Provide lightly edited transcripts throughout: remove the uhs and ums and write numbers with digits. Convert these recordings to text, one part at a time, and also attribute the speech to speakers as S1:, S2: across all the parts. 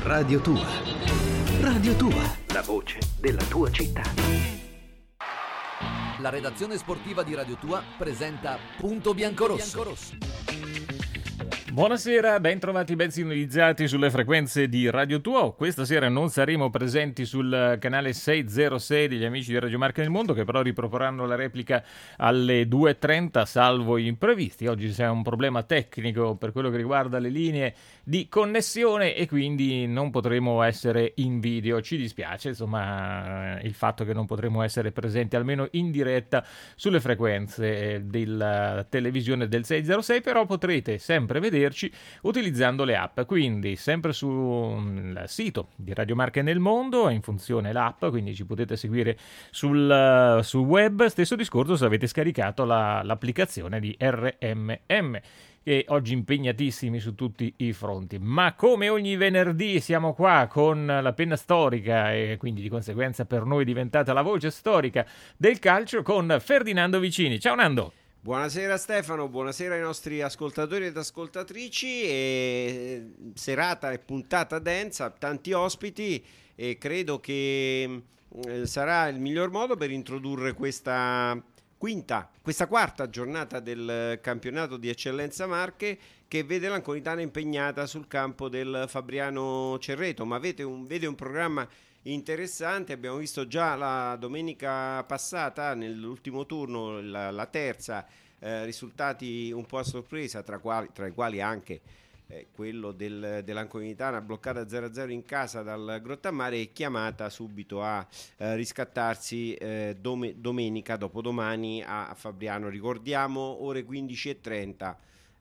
S1: Radio Tua. Radio Tua, la voce della tua città.
S2: La redazione sportiva di Radio Tua presenta Punto Biancorosso.
S3: Buonasera, ben trovati, ben sintonizzati sulle frequenze di Radio Tua. Questa sera non saremo presenti sul canale 606 degli amici di Radio Marca nel Mondo, che però riproporranno la replica alle 2:30 salvo imprevisti. Oggi c'è un problema tecnico per quello che riguarda le linee di connessione e quindi non potremo essere in video. Ci dispiace, insomma, il fatto che non potremo essere presenti almeno in diretta sulle frequenze della televisione del 606, però potrete sempre vederci utilizzando le app, quindi sempre sul sito di Radio Marche nel Mondo è in funzione l'app, quindi ci potete seguire sul web. Stesso discorso se avete scaricato l'applicazione di RMM, e oggi impegnatissimi su tutti i fronti, ma come ogni venerdì siamo qua con la penna storica e quindi di conseguenza per noi è diventata la voce storica del calcio con Ferdinando Vicini. Ciao Nando!
S4: Buonasera Stefano, buonasera ai nostri ascoltatori ed ascoltatrici. Serata e puntata densa, tanti ospiti, e credo che sarà il miglior modo per introdurre questa quarta giornata del campionato di eccellenza Marche, che vede l'Anconitana impegnata sul campo del Fabriano Cerreto, ma vede un programma interessante. Abbiamo visto già la domenica passata nell'ultimo turno la terza, risultati un po' a sorpresa, tra i quali anche quello dell'Anconitana bloccata 0-0 in casa dal Grottammare e chiamata subito a riscattarsi domenica, dopodomani, a Fabriano. Ricordiamo ore 15:30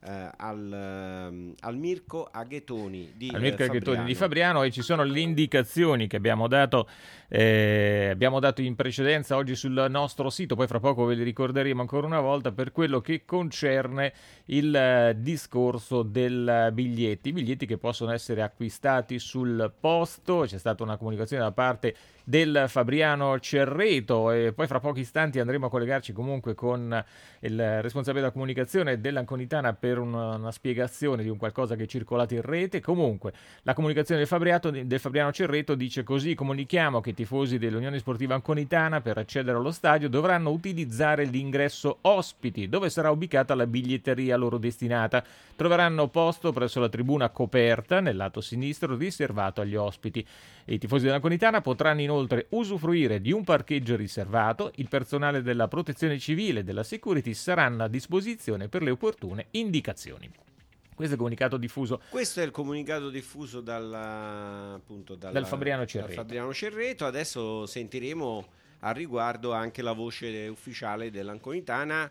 S4: al Mirko Aghetoni di
S3: Fabriano, e ci sono le indicazioni che abbiamo dato in precedenza oggi sul nostro sito, poi fra poco ve le ricorderemo ancora una volta per quello che concerne il discorso del biglietti che possono essere acquistati sul posto. C'è stata una comunicazione da parte del Fabriano Cerreto e poi fra pochi istanti andremo a collegarci comunque con il responsabile della comunicazione dell'Anconitana per una spiegazione di un qualcosa che è circolato in rete. Comunque la comunicazione del Fabriano Cerreto dice così: comunichiamo che i tifosi dell'Unione Sportiva Anconitana per accedere allo stadio dovranno utilizzare l'ingresso ospiti, dove sarà ubicata la biglietteria loro destinata. Troveranno posto presso la tribuna coperta nel lato sinistro riservato agli ospiti. I tifosi dell'Anconitana potranno inoltre usufruire di un parcheggio riservato. Il personale della protezione civile e della security saranno a disposizione per le opportune indicazioni. Questo è il comunicato diffuso.
S4: Questo è il comunicato diffuso dal
S3: Fabriano Cerreto.
S4: Fabriano Cerreto. Adesso sentiremo al riguardo anche la voce ufficiale dell'Anconitana.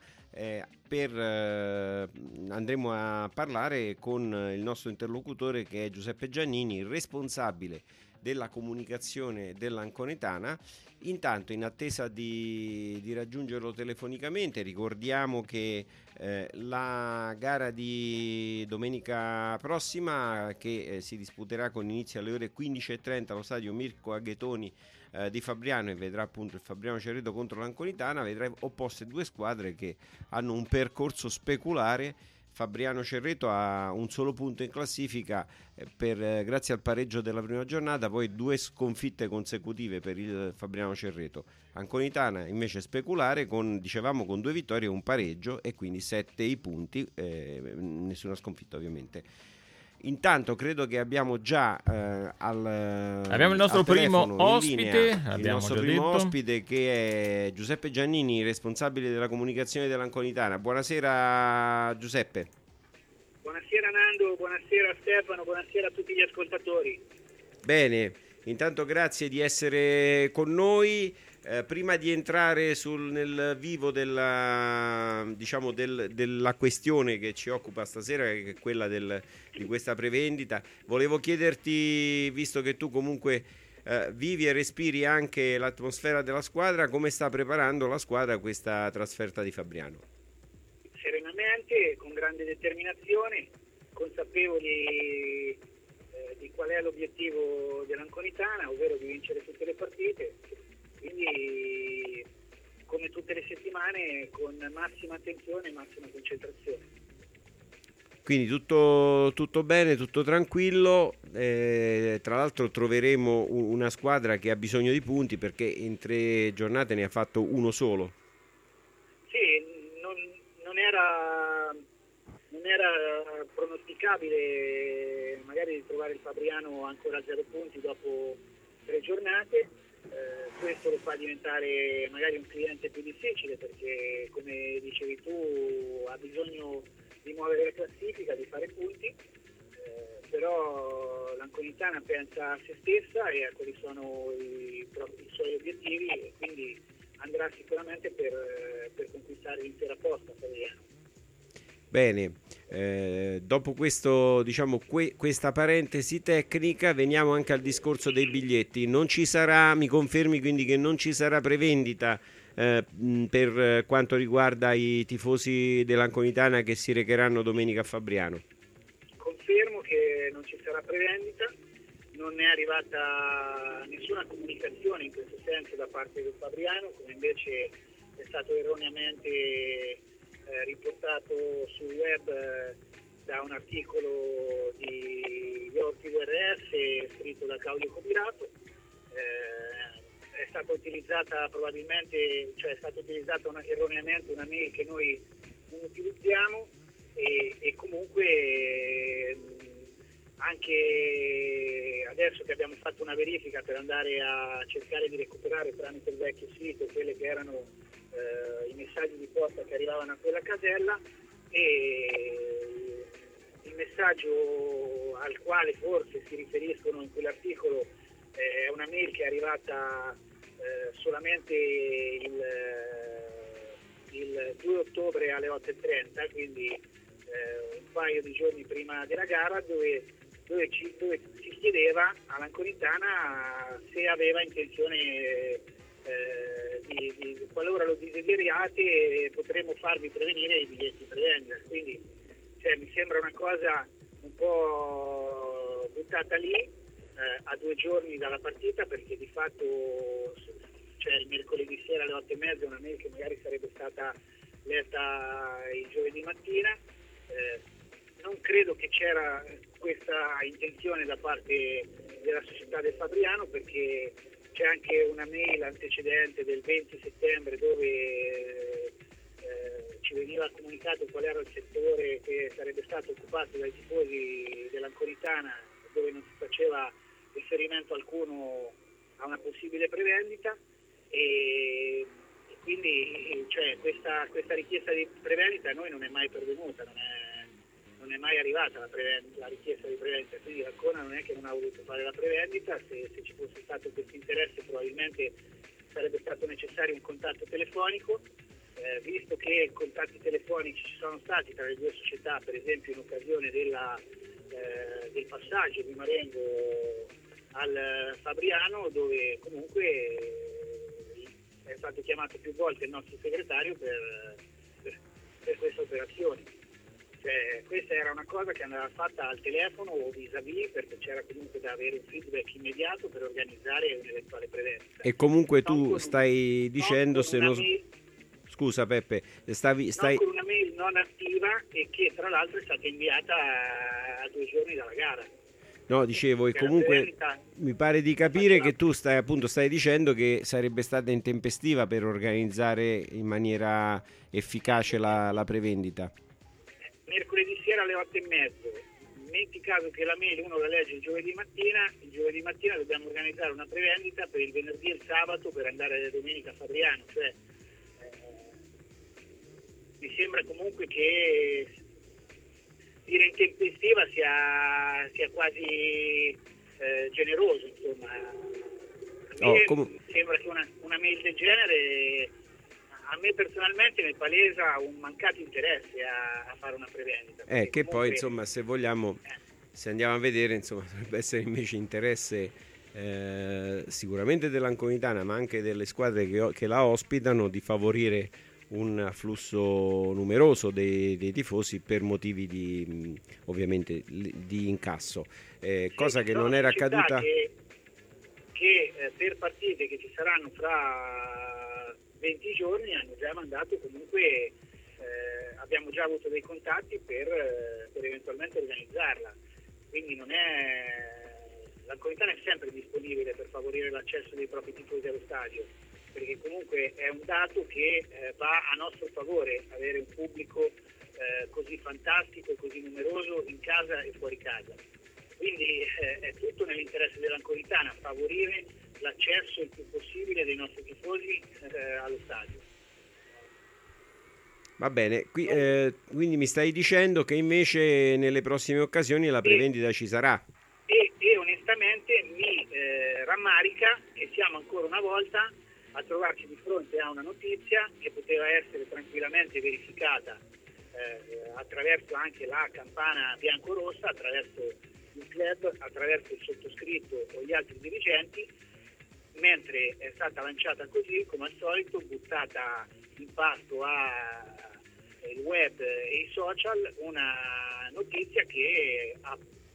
S4: Andremo a parlare con il nostro interlocutore, che è Giuseppe Giannini, responsabile della comunicazione dell'Anconitana. Intanto, in attesa di raggiungerlo telefonicamente, ricordiamo che la gara di domenica prossima, che si disputerà con inizio alle ore 15:30 allo stadio Mirko Aghetoni di Fabriano, e vedrà appunto il Fabriano Cerreto contro l'Anconitana, vedrà opposte due squadre che hanno un percorso speculare. Fabriano Cerreto ha un solo punto in classifica grazie al pareggio della prima giornata, poi 2 sconfitte consecutive per il Fabriano Cerreto. Anconitana invece speculare con 2 vittorie e un pareggio, e quindi 7 i punti, nessuna sconfitta ovviamente. Intanto credo che abbiamo già
S3: abbiamo il nostro primo ospite,
S4: ospite, che è Giuseppe Giannini, responsabile della comunicazione dell'Anconitana. Buonasera Giuseppe.
S5: Buonasera Nando, buonasera Stefano, buonasera a tutti gli ascoltatori.
S4: Bene, intanto grazie di essere con noi. Prima di entrare nel vivo della questione che ci occupa stasera, che è quella di questa prevendita, volevo chiederti, visto che tu comunque vivi e respiri anche l'atmosfera della squadra, come sta preparando la squadra questa trasferta di Fabriano?
S5: Serenamente, con grande determinazione, consapevoli di qual è l'obiettivo dell'Anconitana, ovvero di vincere tutte le partite. Quindi, come tutte le settimane, con massima attenzione e massima concentrazione.
S4: Quindi tutto bene, tutto tranquillo. Tra l'altro troveremo una squadra che ha bisogno di punti, perché in 3 giornate ne ha fatto uno solo.
S5: Sì, non era pronosticabile magari di trovare il Fabriano ancora a 0 punti dopo 3 giornate. Questo lo fa diventare magari un cliente più difficile, perché come dicevi tu ha bisogno di muovere la classifica, di fare punti, però l'Anconitana pensa a se stessa e a quali sono i suoi obiettivi, e quindi andrà sicuramente per conquistare l'intera posta Fabriano.
S4: Bene, dopo questo, questa parentesi tecnica, veniamo anche al discorso dei biglietti. Non ci sarà, mi confermi quindi che non ci sarà prevendita per quanto riguarda i tifosi dell'Anconitana che si recheranno domenica a Fabriano?
S5: Confermo che non ci sarà prevendita, non è arrivata nessuna comunicazione in questo senso da parte del Fabriano, come invece è stato erroneamente riportato sul web da un articolo di Orti DRS scritto da Claudio Copirato. È stata utilizzata erroneamente una mail che noi non utilizziamo, e comunque anche adesso che abbiamo fatto una verifica per andare a cercare di recuperare tramite il vecchio sito quelle che erano i messaggi di posta che arrivavano a quella casella, e il messaggio al quale forse si riferiscono in quell'articolo è una mail che è arrivata solamente il 2 ottobre alle 8:30, quindi un paio di giorni prima della gara, dove si chiedeva all'Anconitana se aveva intenzione qualora lo desideriate potremmo farvi prevenire i biglietti prevendita. Quindi mi sembra una cosa un po' buttata lì a 2 giorni dalla partita, perché di fatto il mercoledì sera alle 8:30 una mail che magari sarebbe stata letta il giovedì mattina. Non credo che c'era questa intenzione da parte della società del Fabriano, perché c'è anche una mail antecedente del 20 settembre dove ci veniva comunicato qual era il settore che sarebbe stato occupato dai tifosi dell'Anconitana, dove non si faceva riferimento alcuno a una possibile prevendita, e quindi questa richiesta di prevendita a noi non è mai pervenuta, non è mai arrivata la richiesta di prevendita, quindi l'Ancona non è che non ha voluto fare la prevendita. Se ci fosse stato questo interesse probabilmente sarebbe stato necessario un contatto telefonico, visto che contatti telefonici ci sono stati tra le due società, per esempio in occasione del passaggio di Marengo al Fabriano, dove comunque è stato chiamato più volte il nostro segretario per questa operazione. Questa era una cosa che andava fatta al telefono o vis-à-vis, perché c'era comunque da avere un feedback immediato per organizzare un'eventuale prevendita.
S4: E comunque tu stai dicendo, se non... Scusa Peppe, stai...
S5: con una mail non attiva, e che tra l'altro è stata inviata a 2 giorni dalla gara.
S4: No, dicevo, e comunque mi pare di capire che tu stai dicendo che sarebbe stata intempestiva per organizzare in maniera efficace la prevendita.
S5: Mercoledì sera alle 8:30, metti caso che la mail uno la legge il giovedì mattina dobbiamo organizzare una prevendita per il venerdì e il sabato per andare domenica a Fabriano, mi sembra comunque che dire intempestiva sia quasi generoso, insomma. Sembra che una mail del genere a me personalmente mi palesa un mancato interesse a fare una prevendita.
S4: Che comunque, poi insomma, se vogliamo, se andiamo a vedere, insomma, dovrebbe essere invece interesse sicuramente dell'Anconitana, ma anche delle squadre che la ospitano, di favorire un afflusso numeroso dei tifosi per motivi ovviamente di incasso, cosa che non era accaduta.
S5: Che per partite che ci saranno fra 20 giorni hanno già mandato comunque abbiamo già avuto dei contatti per eventualmente organizzarla, quindi l'Anconitana è sempre disponibile per favorire l'accesso dei propri tifosi allo stadio, perché comunque è un dato che va a nostro favore avere un pubblico così fantastico e così numeroso in casa e fuori casa. Quindi è tutto nell'interesse dell'Anconitana favorire l'accesso il più possibile dei nostri tifosi allo stadio.
S4: Va bene, quindi mi stai dicendo che invece nelle prossime occasioni la prevendita ci sarà?
S5: E onestamente mi rammarica che siamo ancora una volta a trovarci di fronte a una notizia che poteva essere tranquillamente verificata attraverso anche la campana biancorossa, attraverso il club, attraverso il sottoscritto o gli altri dirigenti, mentre è stata lanciata così, come al solito, buttata in pasto al web e i social, una notizia che ha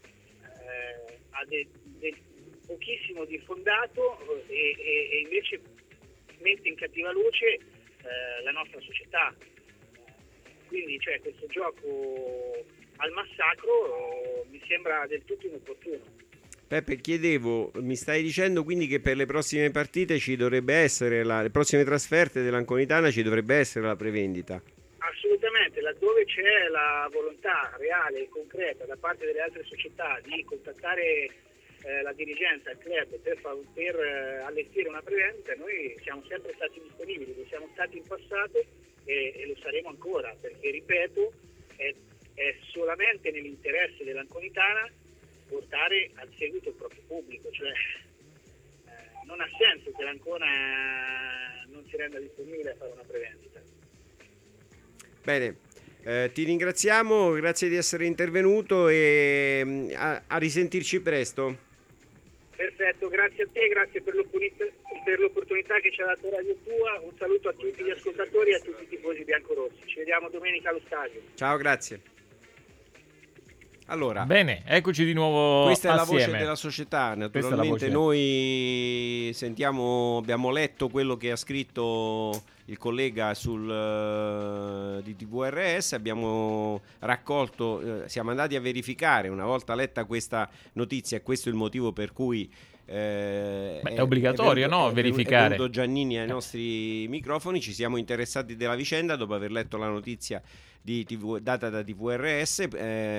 S5: pochissimo di fondato e invece mette in cattiva luce la nostra società. Quindi questo gioco al massacro mi sembra del tutto inopportuno.
S4: Peppe, chiedevo, mi stai dicendo quindi che per le prossime partite ci dovrebbe essere le prossime trasferte dell'Anconitana ci dovrebbe essere la prevendita?
S5: Assolutamente, laddove c'è la volontà reale e concreta da parte delle altre società di contattare la dirigenza, il club per allestire una prevendita, noi siamo sempre stati disponibili, lo siamo stati in passato e lo saremo ancora, perché ripeto, è solamente nell'interesse dell'Anconitana portare al seguito il proprio pubblico, cioè non ha senso che l'Ancona non si renda disponibile a fare una prevendita.
S4: Bene, ti ringraziamo, grazie di essere intervenuto e a risentirci presto.
S5: Perfetto, grazie a te, grazie per l'opportunità che ci ha dato Radio Tua, un saluto a tutti gli ascoltatori e a tutti i tifosi biancorossi, ci vediamo domenica allo stadio.
S4: Ciao, grazie. Allora,
S3: bene, eccoci di nuovo
S4: questa è
S3: assieme.
S4: la voce della società, naturalmente noi abbiamo letto quello che ha scritto il collega di TVRS, abbiamo raccolto, siamo andati a verificare una volta letta questa notizia, e questo è il motivo per cui
S3: è obbligatorio verificare.
S4: È venuto Giannini ai nostri microfoni, ci siamo interessati della vicenda dopo aver letto la notizia data da TVRS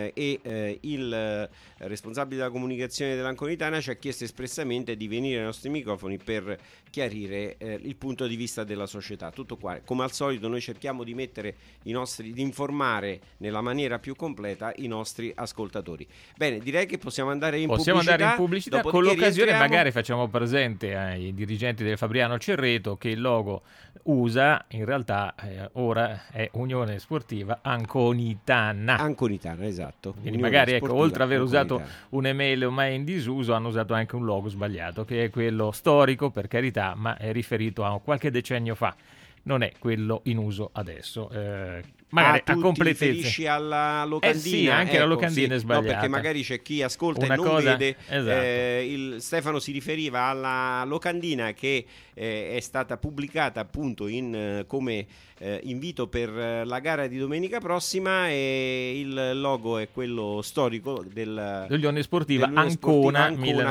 S4: il responsabile della comunicazione dell'Anconitana ci ha chiesto espressamente di venire ai nostri microfoni per chiarire il punto di vista della società. Tutto qua, come al solito noi cerchiamo di di informare nella maniera più completa i nostri ascoltatori. Bene, direi che possiamo andare in pubblicità.
S3: Con l'occasione magari facciamo presente ai dirigenti del Fabriano Cerreto che il logo USA in realtà ora è Unione Sportiva Anconitana.
S4: Anconitana, esatto.
S3: Quindi magari oltre ad aver usato un'email ormai in disuso hanno usato anche un logo sbagliato, che è quello storico, per carità, ma è riferito a qualche decennio fa, non è quello in uso adesso. Magari a completezza.
S4: Ti riferisci alla locandina?
S3: Sì, anche la locandina è sbagliata.
S4: No, perché magari c'è chi ascolta e non vede. Esatto. Stefano si riferiva alla locandina che è stata pubblicata appunto come invito per la gara di domenica prossima, e il logo è quello storico
S3: dell'Unione Sportiva Ancona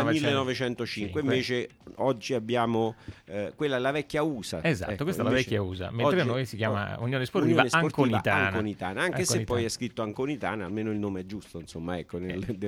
S3: 1905.
S4: Invece oggi abbiamo quella, la vecchia USA.
S3: Esatto, questa è la vecchia USA, mentre noi si chiama Unione Sportiva Anconitana.
S4: Anche se poi è scritto Anconitana, almeno il nome è giusto, insomma, ecco,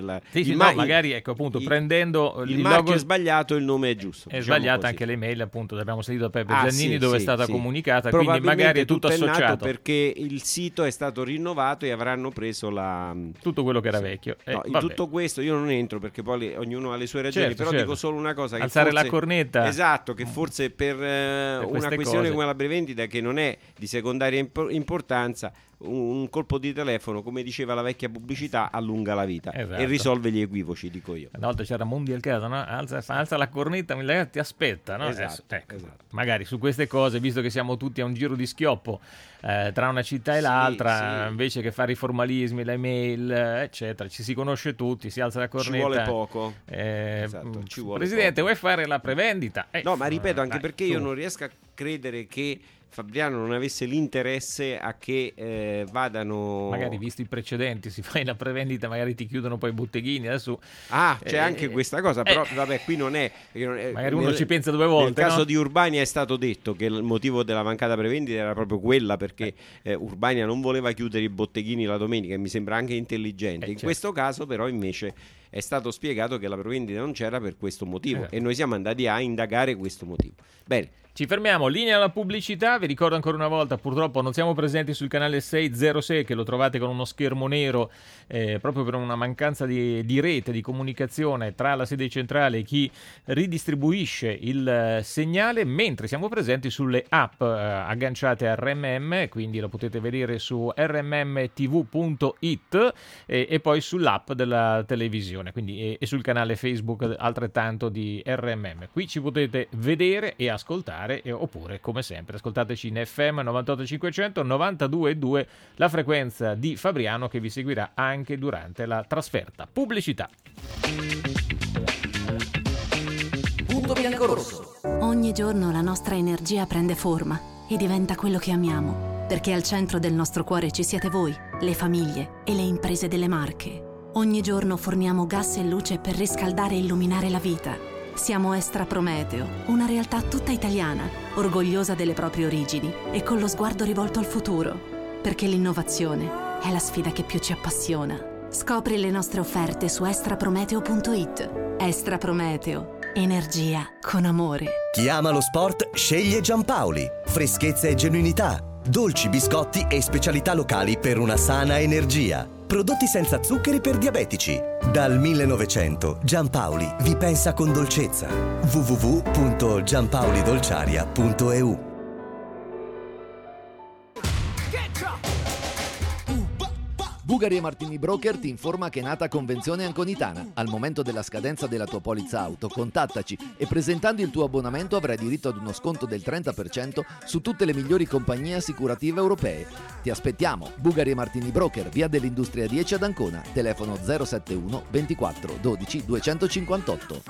S3: magari prendendo
S4: il marchio logo è sbagliato, il nome è giusto.
S3: È sbagliata anche l'email, appunto, abbiamo sentito Peppe Giannini dove è stata comunicata, quindi magari è tutto associato,
S4: perché il sito è stato rinnovato e avranno preso
S3: tutto quello che era vecchio.
S4: In tutto questo io non entro perché poi ognuno ha le sue ragioni, però dico solo una cosa, che
S3: alzare la cornetta.
S4: Esatto, che forse per una questione come la prevendita, che non è di secondaria importanza, un colpo di telefono, come diceva la vecchia pubblicità, allunga la vita e risolve gli equivoci, dico io.
S3: Una volta c'era Mondial Casa, no? Alza la cornetta, ti aspetta, no?
S4: Esatto.
S3: Magari su queste cose, visto che siamo tutti a un giro di schioppo tra una città e l'altra, invece che fare i formalismi, le mail, eccetera, ci si conosce tutti, si alza la cornetta.
S4: Ci vuole poco.
S3: Ci vuole Presidente, vuoi fare la prevendita?
S4: No, ma ripeto, anche perché io non riesco a credere che Fabriano non avesse l'interesse a che vadano...
S3: Magari visto i precedenti, si fa la prevendita, magari ti chiudono poi i botteghini, adesso...
S4: c'è anche questa cosa, però vabbè, qui non è...
S3: Magari uno ci pensa 2 volte.
S4: Nel caso
S3: no?
S4: di Urbania è stato detto che il motivo della mancata prevendita era proprio quella, perché Urbania non voleva chiudere i botteghini la domenica, e mi sembra anche intelligente. In
S3: certo.
S4: questo caso però invece è stato spiegato che la prevendita non c'era per questo motivo, e noi siamo andati a indagare questo motivo. Bene.
S3: Ci fermiamo, linea alla pubblicità, vi ricordo ancora una volta, purtroppo non siamo presenti sul canale 606, che lo trovate con uno schermo nero proprio per una mancanza di rete, di comunicazione tra la sede centrale e chi ridistribuisce il segnale, mentre siamo presenti sulle app agganciate a RMM, quindi lo potete vedere su rmmtv.it e poi sull'app della televisione, quindi e sul canale Facebook altrettanto di RMM. Qui ci potete vedere e ascoltare, oppure come sempre ascoltateci in FM 98500 92.2, la frequenza di Fabriano, che vi seguirà anche durante la trasferta. Pubblicità.
S2: Punto bianco-rosso.
S6: Ogni giorno la nostra energia prende forma e diventa quello che amiamo, perché al centro del nostro cuore ci siete voi, le famiglie e le imprese delle Marche. Ogni giorno forniamo gas e luce per riscaldare e illuminare la vita. Siamo Estra Prometeo, una realtà tutta italiana, orgogliosa delle proprie origini e con lo sguardo rivolto al futuro, perché l'innovazione è la sfida che più ci appassiona. Scopri le nostre offerte su estraprometeo.it. Estra Prometeo, energia con amore.
S7: Chi ama lo sport sceglie Giampaoli. Freschezza e genuinità, dolci, biscotti e specialità locali per una sana energia. Prodotti senza zuccheri per diabetici. Dal 1900 Giampaoli vi pensa con dolcezza. www.giampaolidolciaria.eu.
S2: Bugari e Martini Broker ti informa che è nata convenzione anconitana. Al momento della scadenza della tua polizza auto, contattaci e presentando il tuo abbonamento avrai diritto ad uno sconto del 30% su tutte le migliori compagnie assicurative europee. Ti aspettiamo. Bugari e Martini Broker, via dell'Industria 10 ad Ancona, telefono 071 24 12 258.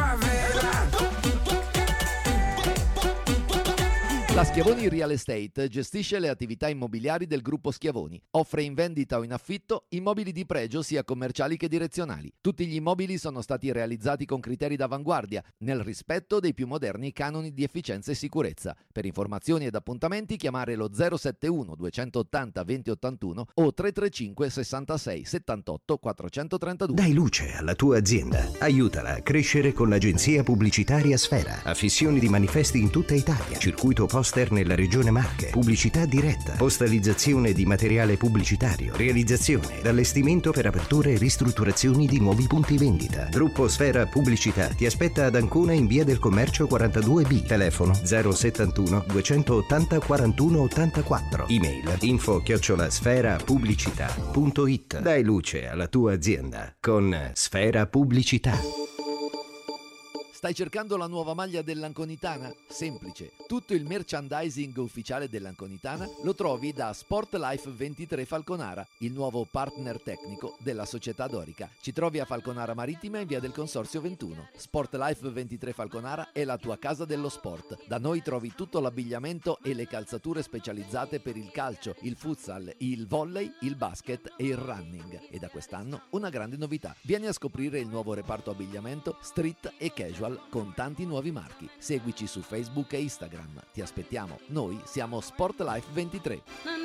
S2: La Schiavoni Real Estate gestisce le attività immobiliari del gruppo Schiavoni. Offre in vendita o in affitto immobili di pregio sia commerciali che direzionali. Tutti gli immobili sono stati realizzati con criteri d'avanguardia, nel rispetto dei più moderni canoni di efficienza e sicurezza. Per informazioni ed appuntamenti chiamare lo 071 280 2081 o 335 66 78 432.
S1: Dai luce alla tua azienda. Aiutala a crescere con l'agenzia pubblicitaria Sfera. Affissioni di manifesti in tutta Italia. Circuito poster nella regione Marche. Pubblicità diretta. Postalizzazione di materiale pubblicitario. Realizzazione ed allestimento per aperture e ristrutturazioni di nuovi punti vendita. Gruppo Sfera Pubblicità ti aspetta ad Ancona in via del Commercio 42B. Telefono 071 280 41 84. Email info@sferapubblicità.it. Dai luce alla tua azienda con Sfera Pubblicità.
S2: Stai cercando la nuova maglia dell'Anconitana? Semplice. Tutto il merchandising ufficiale dell'Anconitana lo trovi da Sportlife 23 Falconara, il nuovo partner tecnico della società dorica. Ci trovi a Falconara Marittima in via del Consorzio 21. Sportlife 23 Falconara è la tua casa dello sport. Da noi trovi tutto l'abbigliamento e le calzature specializzate per il calcio, il futsal, il volley, il basket e il running. E da quest'anno una grande novità. Vieni a scoprire il nuovo reparto abbigliamento street e casual con tanti nuovi marchi. Seguici su Facebook e Instagram. Ti aspettiamo. Noi siamo Sportlife 23.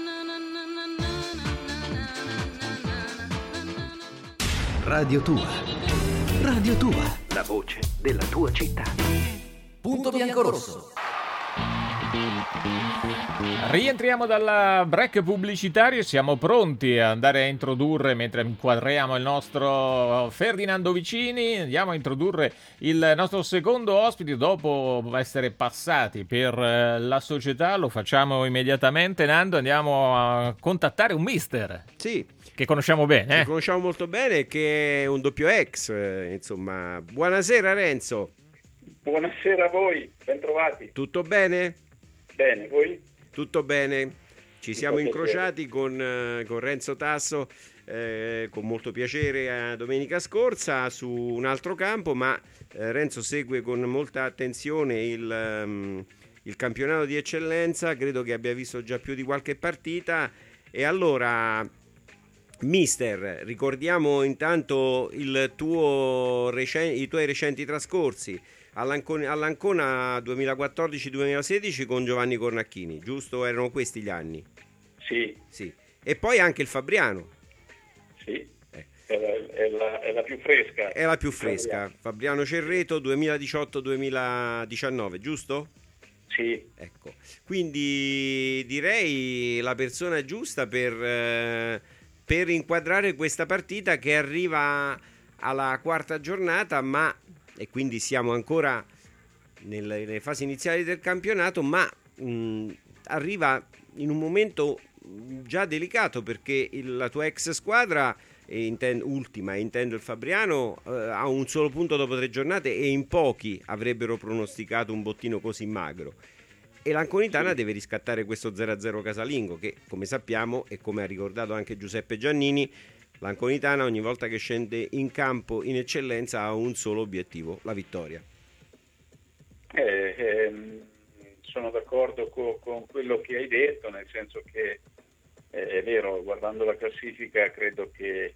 S1: Radio Tua. Radio Tua. La voce della tua città.
S2: Punto bianco-rosso.
S3: Rientriamo dal break pubblicitario e siamo pronti ad andare a introdurre, mentre inquadriamo il nostro Ferdinando Vicini, andiamo a introdurre il nostro secondo ospite dopo essere passati per la società. Lo facciamo immediatamente, Nando, andiamo a contattare un mister.
S4: Sì.
S3: Che conosciamo bene.
S4: Che conosciamo molto bene, che è un doppio ex, insomma. Buonasera Renzo.
S5: Buonasera a voi, bentrovati.
S4: Tutto bene?
S5: Bene, voi?
S4: Tutto bene. Ci siamo incrociati con Renzo Tasso con molto piacere domenica scorsa su un altro campo, ma Renzo segue con molta attenzione il campionato di eccellenza, credo che abbia visto già più di qualche partita E allora, mister, ricordiamo intanto i tuoi recenti trascorsi all'Ancona 2014-2016 con Giovanni Cornacchini, giusto? Erano questi gli anni?
S8: Sì.
S4: E poi anche il Fabriano.
S8: Sì, è la più fresca.
S4: È la più fresca. Fabriano Cerreto 2018-2019, giusto?
S8: Sì.
S4: Ecco, quindi direi la persona giusta per inquadrare questa partita che arriva alla quarta giornata, e quindi siamo ancora nelle fasi iniziali del campionato, ma arriva in un momento già delicato, perché la tua ex squadra, intendo il Fabriano, ha un solo punto dopo 3 giornate e in pochi avrebbero pronosticato un bottino così magro. E l'Anconitana deve riscattare questo 0-0 casalingo che, come sappiamo e come ha ricordato anche Giuseppe Giannini, l'Anconitana ogni volta che scende in campo in eccellenza ha un solo obiettivo, la vittoria.
S8: Sono d'accordo con quello che hai detto, nel senso che è vero, guardando la classifica credo che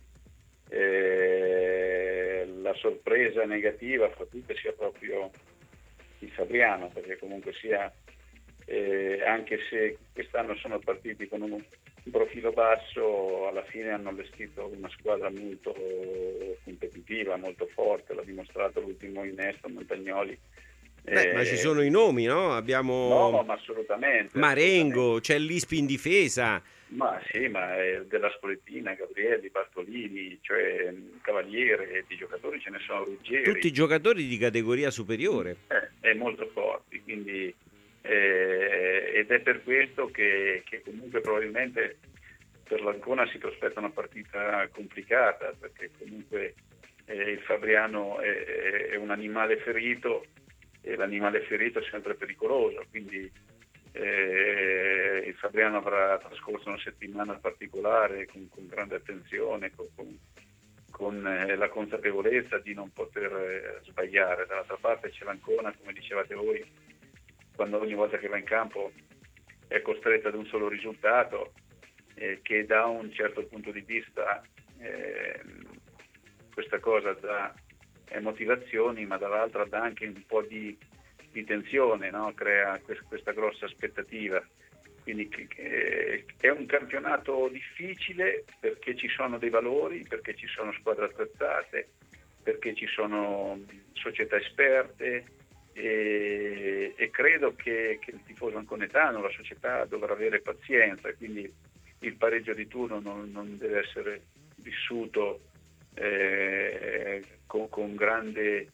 S8: la sorpresa negativa fra tutte sia proprio il Fabriano, perché comunque sia, anche se quest'anno sono partiti con un profilo basso, alla fine hanno allestito una squadra molto competitiva, molto forte, l'ha dimostrato l'ultimo innesto Montagnoli.
S4: Ma ci sono i nomi, no? Abbiamo
S8: No, ma assolutamente.
S4: Marengo, c'è l'Ispi in difesa.
S8: Ma sì, ma della Spoletina, Gabrielli, Bartolini, cioè Cavaliere, di giocatori ce ne sono, Ruggeri.
S4: Tutti giocatori di categoria superiore.
S8: È molto forti, quindi ed è per questo che comunque probabilmente per l'Ancona si prospetta una partita complicata, perché comunque il Fabriano è un animale ferito e l'animale ferito è sempre pericoloso, quindi il Fabriano avrà trascorso una settimana particolare con grande attenzione, con la consapevolezza di non poter sbagliare. Dall'altra parte c'è l'Ancona, come dicevate voi, quando ogni volta che va in campo è costretta ad un solo risultato, che da un certo punto di vista questa cosa dà motivazioni, ma dall'altra dà anche un po' di tensione, no? Crea questa grossa aspettativa. Quindi è un campionato difficile perché ci sono dei valori, perché ci sono squadre attrezzate, perché ci sono società esperte, e credo che il tifoso anconetano, la società, dovrà avere pazienza, quindi il pareggio di turno non deve essere vissuto con grande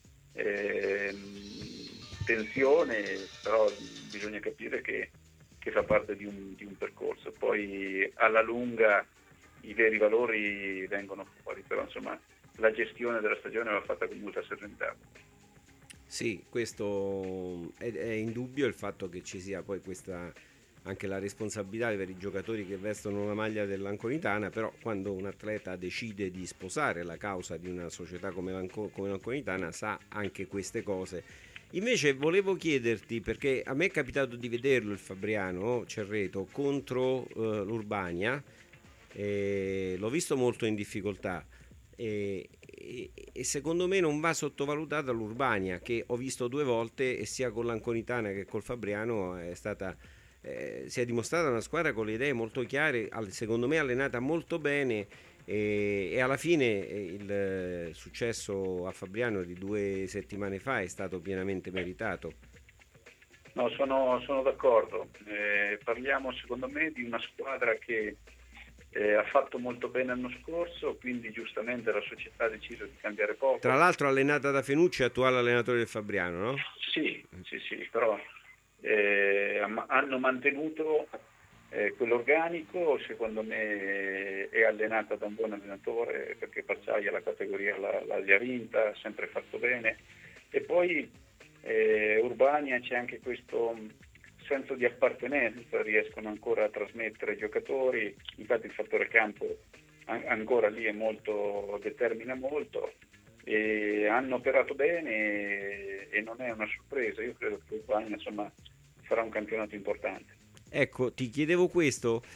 S8: tensione, però bisogna capire che fa parte di un percorso. Poi alla lunga i veri valori vengono fuori, però insomma la gestione della stagione va fatta con molta serenità.
S4: Sì, questo è indubbio, il fatto che ci sia poi questa anche la responsabilità per i giocatori che vestono la maglia dell'Anconitana, però quando un atleta decide di sposare la causa di una società come l'Anconitana sa anche queste cose. Invece volevo chiederti, perché a me è capitato di vederlo il Fabriano Cerreto contro l'Urbania, l'ho visto molto in difficoltà, e secondo me non va sottovalutata l'Urbania, che ho visto 2 volte e sia con l'Anconitana che col Fabriano si è dimostrata una squadra con le idee molto chiare, secondo me allenata molto bene, e alla fine il successo a Fabriano di 2 settimane fa è stato pienamente meritato.
S8: No, sono d'accordo. Parliamo secondo me di una squadra che ha fatto molto bene l'anno scorso, quindi giustamente la società ha deciso di cambiare poco.
S4: Tra l'altro allenata da Fenucci, attuale allenatore del Fabriano, no?
S8: Sì, però hanno mantenuto quell'organico, secondo me è allenata da un buon allenatore, perché Pacciaia la categoria l'ha già vinta, ha sempre fatto bene, e poi Urbania c'è anche questo senso di appartenenza, riescono ancora a trasmettere ai giocatori, infatti il fattore campo ancora lì determina molto, e hanno operato bene e non è una sorpresa. Io credo che Urbania insomma farà un campionato importante.
S4: Ecco, ti chiedevo questo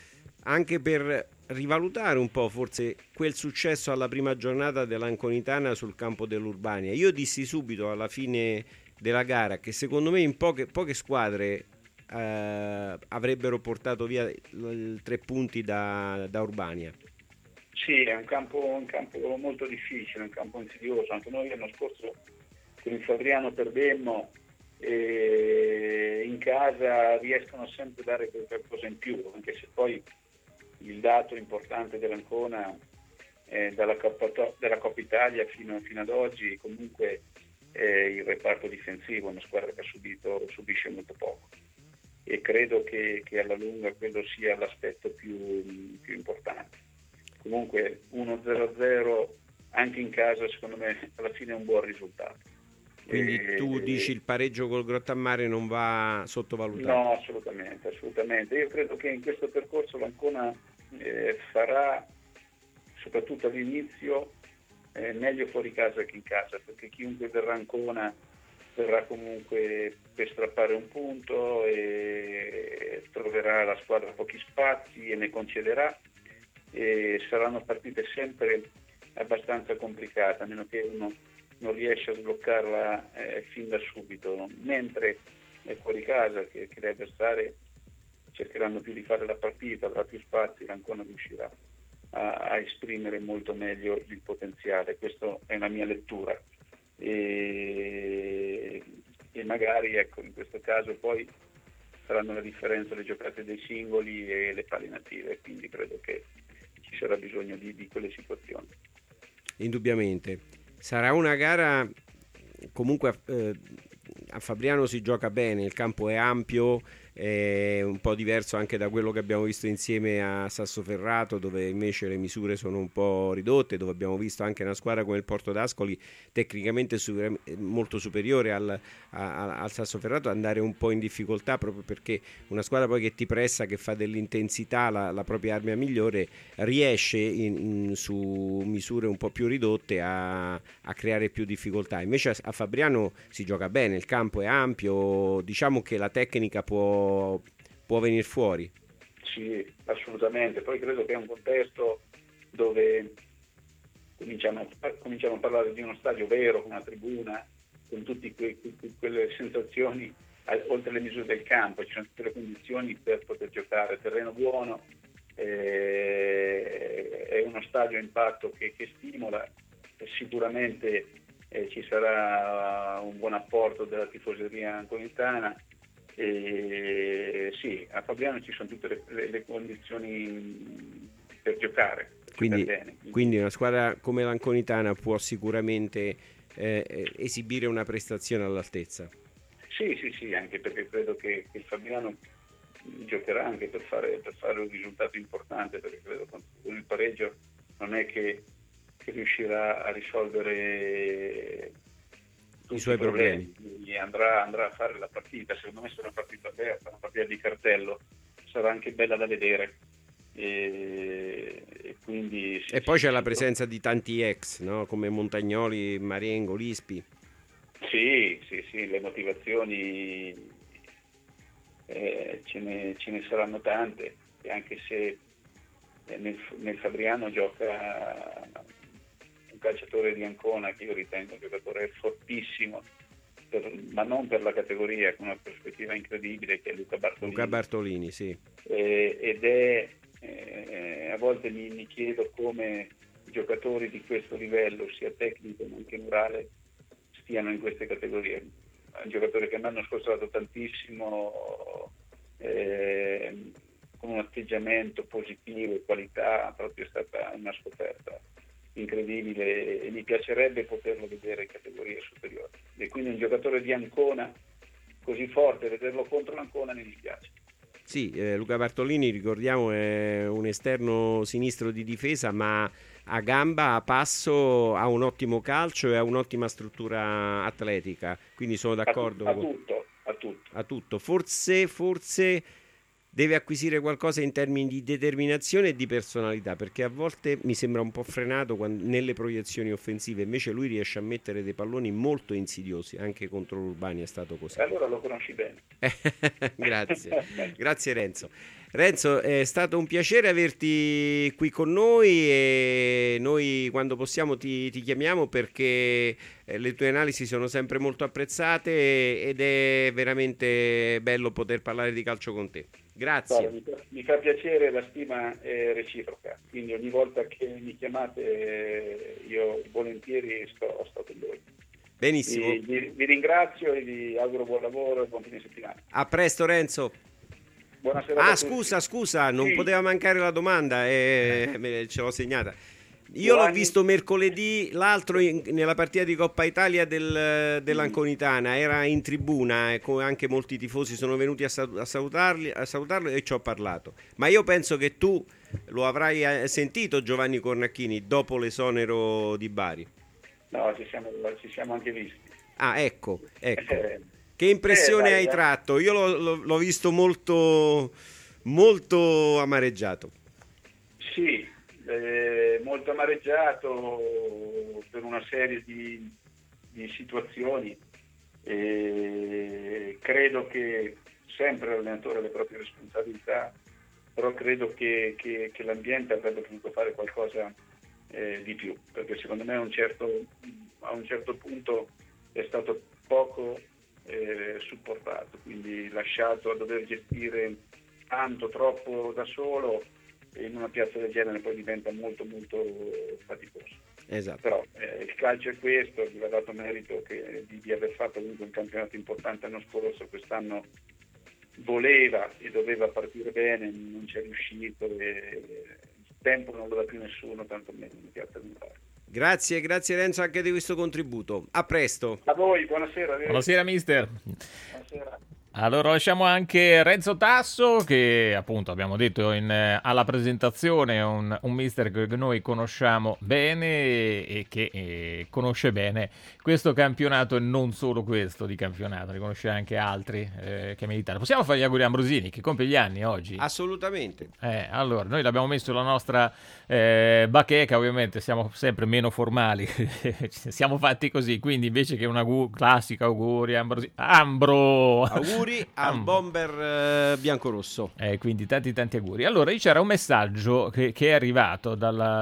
S4: anche per rivalutare un po' forse quel successo alla prima giornata dell'Anconitana sul campo dell'Urbania. Io dissi subito alla fine della gara che secondo me in poche squadre avrebbero portato via 3 punti da Urbania.
S8: Sì, è un campo molto difficile, un campo insidioso. Anche noi l'anno scorso con il Fabriano perdemmo, e in casa riescono sempre a dare qualcosa in più, anche se poi il dato importante dell'Ancona dalla Coppa Italia fino ad oggi comunque è il reparto difensivo, una squadra che subisce molto poco, e credo che alla lunga quello sia l'aspetto più importante. Comunque 1-0-0 anche in casa secondo me alla fine è un buon risultato.
S4: Quindi tu dici il pareggio col Grottammare non va sottovalutato?
S8: No, assolutamente. Io credo che in questo percorso l'Ancona farà, soprattutto all'inizio, meglio fuori casa che in casa, perché chiunque verrà Ancona verrà comunque per strappare un punto e troverà la squadra pochi spazi e ne concederà, e saranno partite sempre abbastanza complicate, a meno che uno non riesce a sbloccarla fin da subito, mentre è fuori casa che le avversarie cercheranno più di fare la partita, avrà più spazi, l'Ancona riuscirà a esprimere molto meglio il potenziale. Questa è la mia lettura, e magari ecco in questo caso poi faranno la differenza le giocate dei singoli e le palle native, quindi credo che ci sarà bisogno di quelle situazioni.
S4: Indubbiamente sarà una gara, comunque a Fabriano si gioca bene, il campo è ampio, è un po' diverso anche da quello che abbiamo visto insieme a Sassoferrato, dove invece le misure sono un po' ridotte, dove abbiamo visto anche una squadra come il Porto d'Ascoli tecnicamente molto superiore al Sassoferrato andare un po' in difficoltà, proprio perché una squadra poi che ti pressa, che fa dell'intensità la propria arma migliore, riesce su misure un po' più ridotte a creare più difficoltà. Invece a Fabriano si gioca bene, il campo è ampio, diciamo che la tecnica può venire fuori.
S8: Sì, assolutamente. Poi credo che è un contesto dove cominciamo a parlare di uno stadio vero, con una tribuna, con tutte quelle sensazioni oltre le misure del campo. Ci sono tutte le condizioni per poter giocare, terreno buono, è uno stadio a impatto che stimola, sicuramente ci sarà un buon apporto della tifoseria anconitana. Sì, a Fabriano ci sono tutte le condizioni per giocare.
S4: Quindi una squadra come l'Anconitana può sicuramente esibire una prestazione all'altezza.
S8: Sì, anche perché credo che il Fabriano giocherà anche per fare un risultato importante, perché credo che con il pareggio non è che riuscirà a risolvere
S4: i suoi problemi.
S8: Andrà a fare la partita, secondo me sarà una partita aperta, una partita di cartello, sarà anche bella da vedere, e quindi
S4: e poi c'è la presenza di tanti ex, no? Come Montagnoli, Mariengo, Lispi.
S8: Sì, le motivazioni ce ne saranno tante, e anche se nel Fabriano gioca un calciatore di Ancona che io ritengo un giocatore fortissimo, ma non per la categoria, con una prospettiva incredibile, che è Luca Bartolini,
S4: sì.
S8: Ed è a volte mi chiedo come giocatori di questo livello, sia tecnico ma anche morale, stiano in queste categorie. È un giocatore che l'anno scorso ha dato tantissimo, con un atteggiamento positivo e qualità, proprio è stata una scoperta incredibile, e mi piacerebbe poterlo vedere in categorie superiori. E quindi un giocatore di Ancona così forte, vederlo contro l'Ancona mi dispiace.
S4: Sì, Luca Bartolini, ricordiamo, è un esterno sinistro di difesa, ma a gamba, a passo, ha un ottimo calcio e ha un'ottima struttura atletica, quindi sono d'accordo.
S8: A tutto.
S4: Forse deve acquisire qualcosa in termini di determinazione e di personalità, perché a volte mi sembra un po' frenato nelle proiezioni offensive, invece lui riesce a mettere dei palloni molto insidiosi, anche contro l'Urbani è stato così.
S8: Allora lo conosci bene.
S4: Grazie Renzo. Renzo, è stato un piacere averti qui con noi, e noi quando possiamo ti chiamiamo, perché le tue analisi sono sempre molto apprezzate ed è veramente bello poter parlare di calcio con te. Grazie.
S8: Guarda, mi fa piacere, la stima è reciproca, quindi ogni volta che mi chiamate io volentieri sto con voi.
S4: Benissimo.
S8: Vi ringrazio e vi auguro buon lavoro e buon fine settimana.
S4: A presto Renzo.
S8: Buonasera.
S4: Scusa, non
S8: sì. Poteva
S4: mancare la domanda, ce l'ho segnata. Io l'ho visto mercoledì l'altro nella partita di Coppa Italia dell'Anconitana, era in tribuna e anche molti tifosi sono venuti a salutarlo e ci ho parlato. Ma io penso che tu lo avrai sentito, Giovanni Cornacchini, dopo l'esonero di Bari.
S8: No, ci siamo anche visti.
S4: Ah, ecco. Che impressione hai tratto? Io l'ho visto molto, molto amareggiato.
S8: Sì, molto amareggiato per una serie di situazioni. Credo che sempre l'allenatore ha le proprie responsabilità, però credo che l'ambiente avrebbe potuto fare qualcosa di più, perché secondo me a un certo punto è stato poco supportato, quindi lasciato a dover gestire troppo da solo, in una piazza del genere poi diventa molto molto faticoso.
S4: Esatto.
S8: Però il calcio è questo, gli va dato merito di aver fatto comunque un campionato importante l'anno scorso, quest'anno voleva e doveva partire bene, non c'è riuscito e il tempo non lo dà più nessuno, tanto meno in piazza di Milano.
S4: Grazie Renzo anche di questo contributo. A presto.
S8: A voi, buonasera.
S3: Buonasera mister.
S8: Buonasera.
S3: Allora lasciamo anche Renzo Tasso, che appunto abbiamo detto alla presentazione un mister che noi conosciamo bene e che conosce bene questo campionato e non solo questo di campionato, ne conosce anche altri che militano. Possiamo fare gli auguri a Ambrosini che compie gli anni oggi?
S4: Assolutamente.
S3: Allora noi l'abbiamo messo la nostra bacheca, ovviamente siamo sempre meno formali, siamo fatti così, quindi invece che un classico auguri a Ambrosini, auguri
S4: al bomber biancorosso.
S3: Quindi tanti auguri. Allora, c'era un messaggio che è arrivato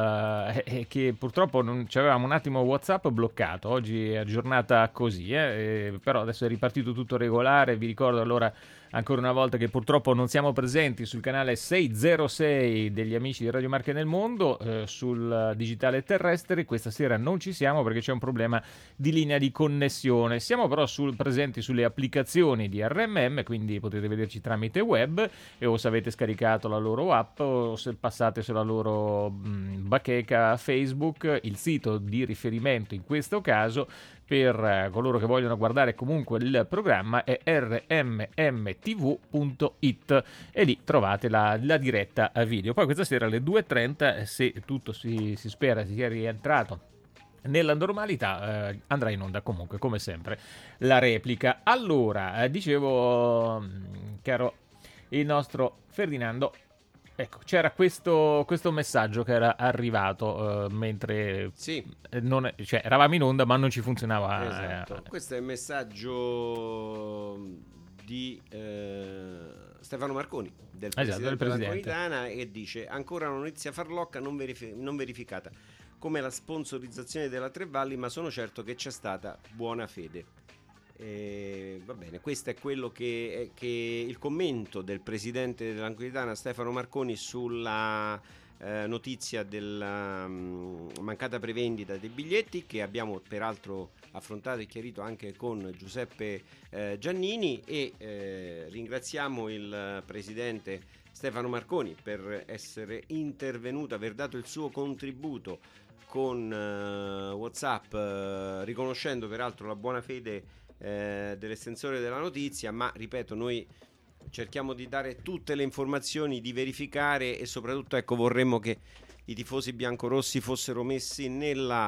S3: che purtroppo non avevamo un attimo WhatsApp bloccato. Oggi è giornata così, però adesso è ripartito tutto regolare. Vi ricordo allora ancora una volta che purtroppo non siamo presenti sul canale 606 degli amici di Radio Marche nel Mondo, sul digitale terrestre. Questa sera non ci siamo perché c'è un problema di linea di connessione. Siamo però presenti sulle applicazioni di RMM, quindi potete vederci tramite web, o se avete scaricato la loro app o se passate sulla loro bacheca Facebook. Il sito di riferimento in questo caso per coloro che vogliono guardare comunque il programma è rmmtv.it e lì trovate la diretta a video. Poi questa sera alle 2:30, se tutto si spera sia rientrato nella normalità, andrà in onda comunque come sempre la replica. Allora, dicevo, caro il nostro Ferdinando, ecco, c'era questo messaggio che era arrivato mentre eravamo in onda ma non ci funzionava.
S4: Esatto. Questo è il messaggio di Stefano Marconi, del presidente dell'Anconitana, e dice: ancora una notizia farlocca non verificata come la sponsorizzazione della Tre Valli, ma sono certo che c'è stata buona fede. Va bene, questo è quello che il commento del presidente dell'Anconitana Stefano Marconi sulla notizia della mancata prevendita dei biglietti, che abbiamo peraltro affrontato e chiarito anche con Giuseppe Giannini, e ringraziamo il presidente Stefano Marconi per essere intervenuto, aver dato il suo contributo con WhatsApp, riconoscendo peraltro la buona fede dell'estensore della notizia, ma ripeto, noi cerchiamo di dare tutte le informazioni, di verificare, e soprattutto vorremmo che i tifosi biancorossi fossero messi nella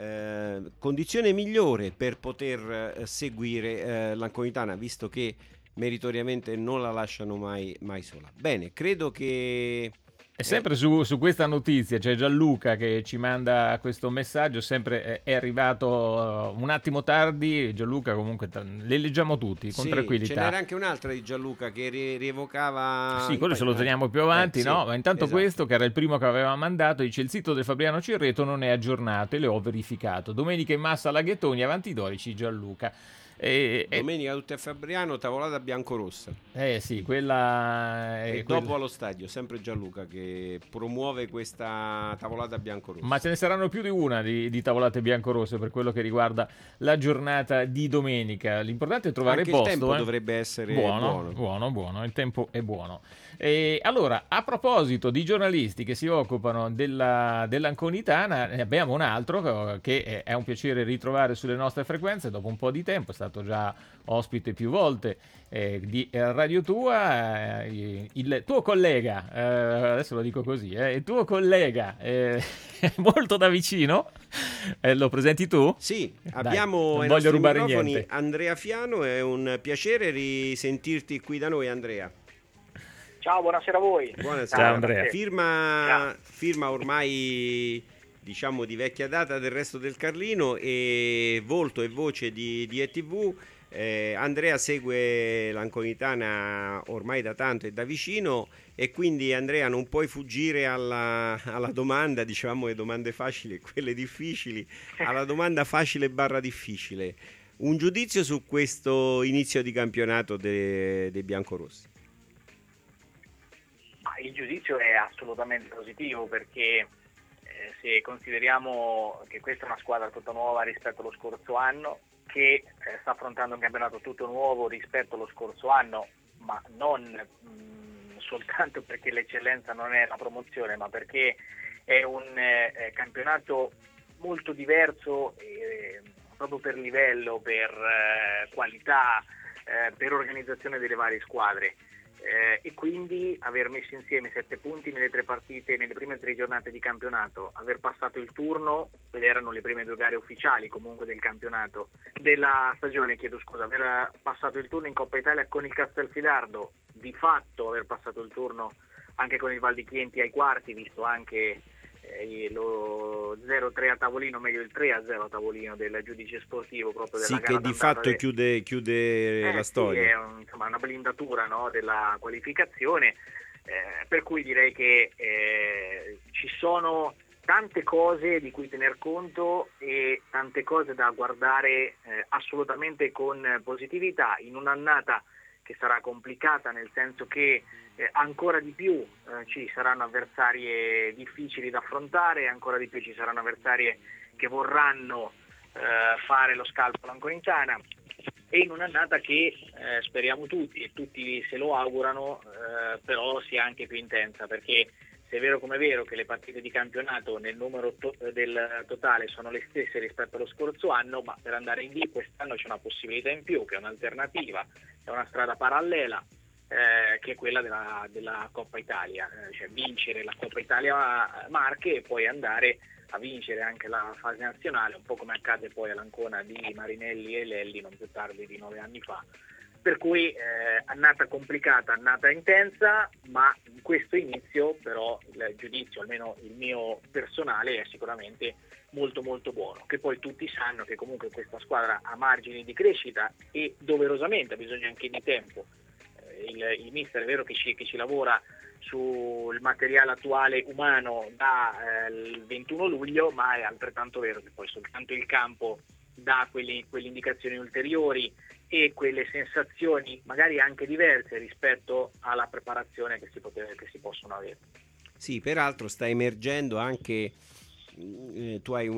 S4: condizione migliore per poter seguire l'Anconitana, visto che meritoriamente non la lasciano mai sola. Bene, credo che...
S3: E sempre su questa notizia c'è Gianluca che ci manda questo messaggio, sempre è arrivato un attimo tardi. Gianluca, comunque le leggiamo tutti con tranquillità.
S4: Ce n'era anche un'altra di Gianluca che rievocava...
S3: Sì, quello se lo teniamo più avanti, no? Ma intanto
S4: esatto.
S3: Questo, che era il primo che aveva mandato, dice: il sito del Fabriano Cirreto non è aggiornato e le ho verificato. Domenica in massa a Laghettoni, avanti Dorici, Gianluca.
S4: Domenica tutte a Fabriano, tavolata biancorossa.
S3: Sì, quella è
S4: dopo allo stadio, sempre Gianluca che promuove questa tavolata biancorossa.
S3: Ma ce ne saranno più di una di tavolate biancorosse per quello che riguarda la giornata di domenica. L'importante è trovare
S4: anche
S3: posto.
S4: Il tempo dovrebbe essere
S3: buono, il tempo è buono. Allora, a proposito di giornalisti che si occupano dell'Anconitana, ne abbiamo un altro che è un piacere ritrovare sulle nostre frequenze dopo un po' di tempo. È stato già ospite più volte di Radio Tua, il tuo collega, adesso lo dico così, il tuo collega molto da vicino, lo presenti tu?
S4: Sì,
S3: Dai,
S4: abbiamo
S3: non
S4: ai
S3: voglio rubare
S4: microfoni
S3: niente.
S4: Andrea Fiano, è un piacere risentirti qui da noi, Andrea.
S5: Ciao, buonasera a voi.
S4: Buonasera.
S3: Ciao, Andrea.
S4: Firma ormai diciamo di vecchia data del Resto del Carlino e volto e voce di ETV. Andrea segue l'Anconitana ormai da tanto e da vicino, e quindi Andrea non puoi fuggire alla domanda, diciamo le domande facili e quelle difficili, alla domanda facile / difficile. Un giudizio su questo inizio di campionato dei biancorossi?
S5: Il giudizio è assolutamente positivo, perché se consideriamo che questa è una squadra tutta nuova rispetto allo scorso anno, che sta affrontando un campionato tutto nuovo rispetto allo scorso anno, ma non soltanto perché l'eccellenza non è la promozione, ma perché è un campionato molto diverso proprio per livello, per qualità, per organizzazione delle varie squadre. E quindi aver messo insieme 7 punti nelle 3 partite, nelle prime 3 giornate di campionato, aver passato il turno, ed erano le prime 2 gare ufficiali comunque del campionato, della stagione, aver passato il turno in Coppa Italia con il Castelfidardo, di fatto aver passato il turno anche con il Val di Chienti ai quarti, visto anche lo 0-3 a tavolino, meglio il 3-0 a tavolino del giudice sportivo proprio della gara
S4: che di fatto chiude la storia.
S5: Sì, è una blindatura, no, della qualificazione, per cui direi che ci sono tante cose di cui tener conto e tante cose da guardare assolutamente con positività in un'annata che sarà complicata, nel senso che ancora di più ci saranno avversarie difficili da affrontare, ancora di più ci saranno avversarie che vorranno fare lo scalpo all'Anconitana, e in un'annata che speriamo tutti, e tutti se lo augurano, però sia anche più intensa, perché se è vero come è vero che le partite di campionato nel numero del totale sono le stesse rispetto allo scorso anno, ma per andare in D quest'anno c'è una possibilità in più, che è un'alternativa, è una strada parallela, che è quella della Coppa Italia, cioè vincere la Coppa Italia Marche e poi andare a vincere anche la fase nazionale, un po' come accade poi all'Ancona di Marinelli e Lelli non più tardi di 9 anni fa. Per cui annata complicata, annata intensa, ma in questo inizio però il giudizio, almeno il mio personale, è sicuramente molto molto buono, che poi tutti sanno che comunque questa squadra ha margini di crescita e doverosamente ha bisogno anche di tempo. Il mister è vero che ci lavora sul materiale attuale umano dal 21 luglio, ma è altrettanto vero che poi soltanto il campo dà quelle indicazioni ulteriori e quelle sensazioni magari anche diverse rispetto alla preparazione che si possono avere.
S4: Sì, peraltro sta emergendo anche, tu hai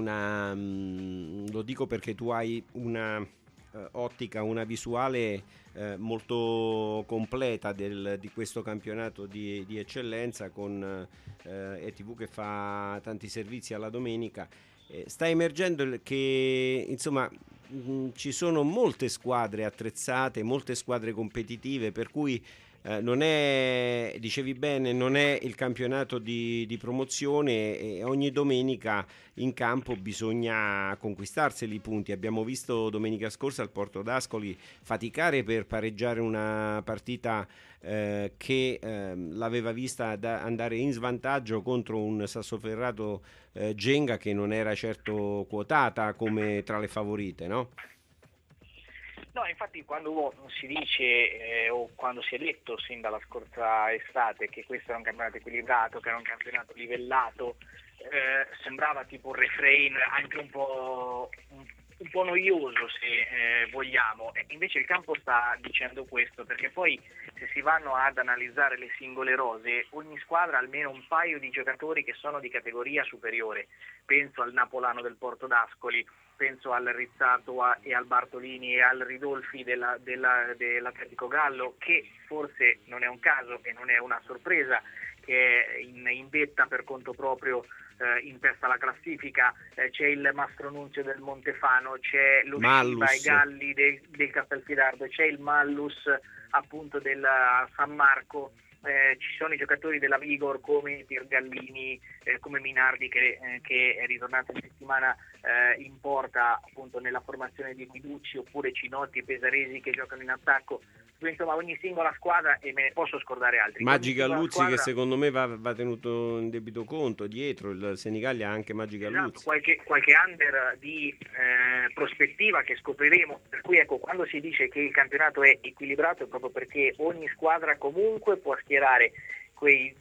S4: lo dico perché tu hai una ottica, una visuale molto completa di questo campionato di eccellenza, con ETV che fa tanti servizi alla domenica. Sta emergendo che insomma ci sono molte squadre attrezzate, molte squadre competitive, per cui non è, dicevi bene, non è il campionato di promozione, e ogni domenica in campo bisogna conquistarseli i punti. Abbiamo visto domenica scorsa il Porto d'Ascoli faticare per pareggiare una partita che l'aveva vista andare in svantaggio contro un Sassoferrato Genga che non era certo quotata come tra le favorite, no?
S5: No, infatti quando si dice o quando si è detto sin dalla scorsa estate che questo era un campionato equilibrato, che era un campionato livellato, sembrava tipo un refrain anche un po' noioso, se vogliamo. E invece il campo sta dicendo questo, perché poi se si vanno ad analizzare le singole rose, ogni squadra ha almeno un paio di giocatori che sono di categoria superiore. Penso al Napolano del Porto d'Ascoli, penso al Rizzato e al Bartolini e al Ridolfi dell'Atletico Gallo, che forse non è un caso e non è una sorpresa, che è in vetta per conto proprio in testa alla classifica. C'è il Mastronunzio del Montefano, c'è lo Sciba e Galli del Castelfidardo, c'è il Mallus appunto del San Marco. Ci sono i giocatori della Vigor come Pirgallini, come Minardi che è ritornato in settimana in porta appunto nella formazione di Guiducci, oppure Cinotti e Pesaresi che giocano in attacco. Insomma, ogni singola squadra, e me ne posso scordare altri.
S4: Magi Galluzzi squadra, che secondo me va tenuto in debito conto dietro. Il Senigallia ha anche Magi Galluzzi.
S5: Esatto, qualche under di prospettiva che scopriremo, per cui ecco, quando si dice che il campionato è equilibrato è proprio perché ogni squadra comunque può schierare quei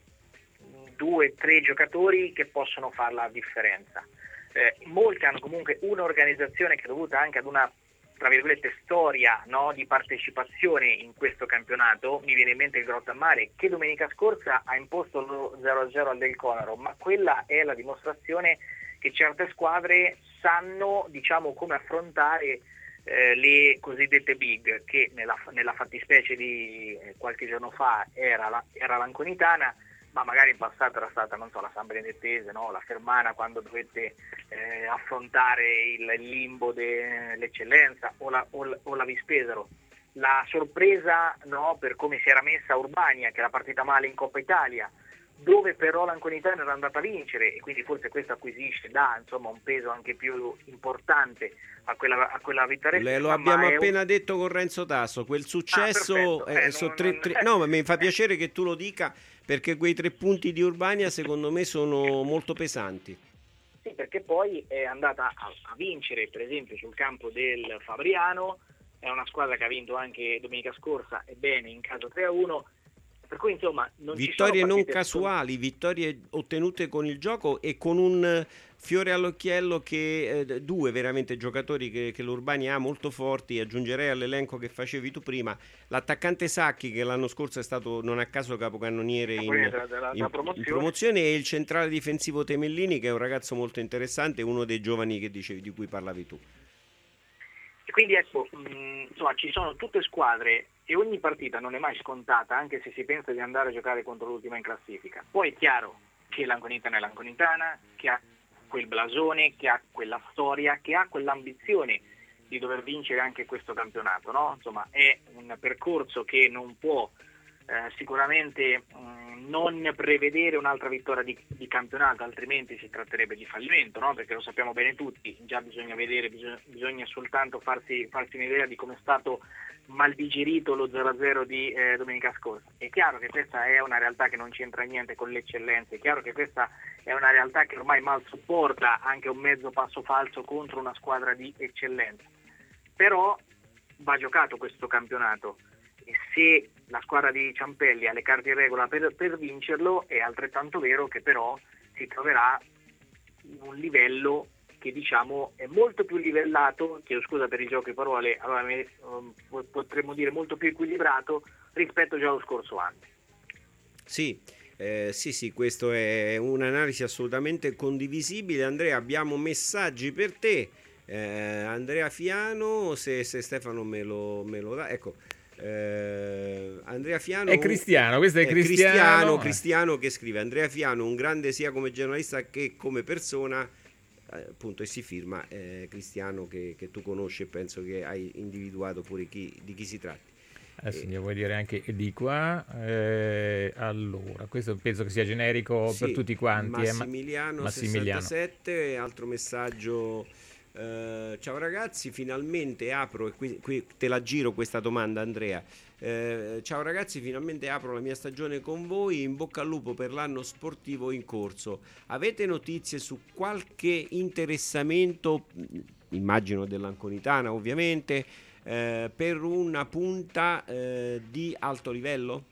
S5: 2-3 giocatori che possono fare la differenza. Molti hanno comunque un'organizzazione che è dovuta anche ad una, tra virgolette, storia, no, di partecipazione in questo campionato. Mi viene in mente il Grottammare che domenica scorsa ha imposto lo 0-0 al Del Conaro, ma quella è la dimostrazione che certe squadre sanno, diciamo, come affrontare le cosiddette big, che nella fattispecie di qualche giorno fa era l'Anconitana, ma magari in passato era stata, non so, la San Benedettese, no? La Fermana, quando dovette affrontare il limbo dell'eccellenza, o la Vispesaro. La sorpresa, no, per come si era messa Urbania, che era partita male in Coppa Italia, dove però l'Anconitana era andata a vincere, e quindi forse questo acquisisce, insomma, un peso anche più importante a quella vittoria.
S4: Lo abbiamo appena detto con Renzo Tasso, quel successo no, ma mi fa piacere che tu lo dica, perché quei 3 punti di Urbania secondo me sono molto pesanti.
S5: Sì, perché poi è andata a vincere, per esempio, sul campo del Fabriano, è una squadra che ha vinto anche domenica scorsa, ebbene, in casa 3-1, per cui insomma
S4: vittorie non casuali, vittorie ottenute con il gioco e con un fiore all'occhiello che 2 veramente giocatori che l'Urbania ha molto forti. Aggiungerei all'elenco che facevi tu prima l'attaccante Sacchi, che l'anno scorso è stato non a caso capocannoniere in promozione, e il centrale difensivo Temellini, che è un ragazzo molto interessante, uno dei giovani che dicevi, di cui parlavi tu.
S5: E quindi ecco, insomma, ci sono tutte squadre e ogni partita non è mai scontata, anche se si pensa di andare a giocare contro l'ultima in classifica. Poi è chiaro che l'Anconitana è l'Anconitana, che ha quel blasone, che ha quella storia, che ha quell'ambizione di dover vincere anche questo campionato, no? Insomma, è un percorso che non può sicuramente non prevedere un'altra vittoria di campionato, altrimenti si tratterebbe di fallimento, no? Perché lo sappiamo bene tutti, già bisogna vedere, bisogna soltanto farsi un'idea di come è stato mal digerito lo 0-0 di domenica scorsa. È chiaro che questa è una realtà che non c'entra niente con l'eccellenza, è chiaro che questa è una realtà che ormai mal sopporta anche un mezzo passo falso contro una squadra di eccellenza, però va giocato questo campionato, e se la squadra di Ciampelli ha le carte in regola per vincerlo, è altrettanto vero che però si troverà un livello che, diciamo, è molto più livellato, chiedo scusa per il gioco di parole, allora potremmo dire molto più equilibrato rispetto già allo scorso anno.
S4: Sì, questo è un'analisi assolutamente condivisibile. Andrea, abbiamo messaggi per te. Andrea Fiano, se Stefano me lo dà, ecco. Andrea Fiano
S3: è Cristiano, questo è Cristiano
S4: che scrive: Andrea Fiano, un grande sia come giornalista che come persona, appunto, e si firma Cristiano, che tu conosci e penso che hai individuato pure di chi si tratti.
S3: Adesso andiamo a vedere anche di qua. Allora, questo penso che sia generico
S4: sì,
S3: per tutti quanti.
S4: Massimiliano 67, altro messaggio. Ciao ragazzi, finalmente apro, e qui te la giro questa domanda, Andrea. Ciao ragazzi, finalmente apro la mia stagione con voi, in bocca al lupo per l'anno sportivo in corso. Avete notizie su qualche interessamento, immagino dell'Anconitana ovviamente, per una punta di alto livello?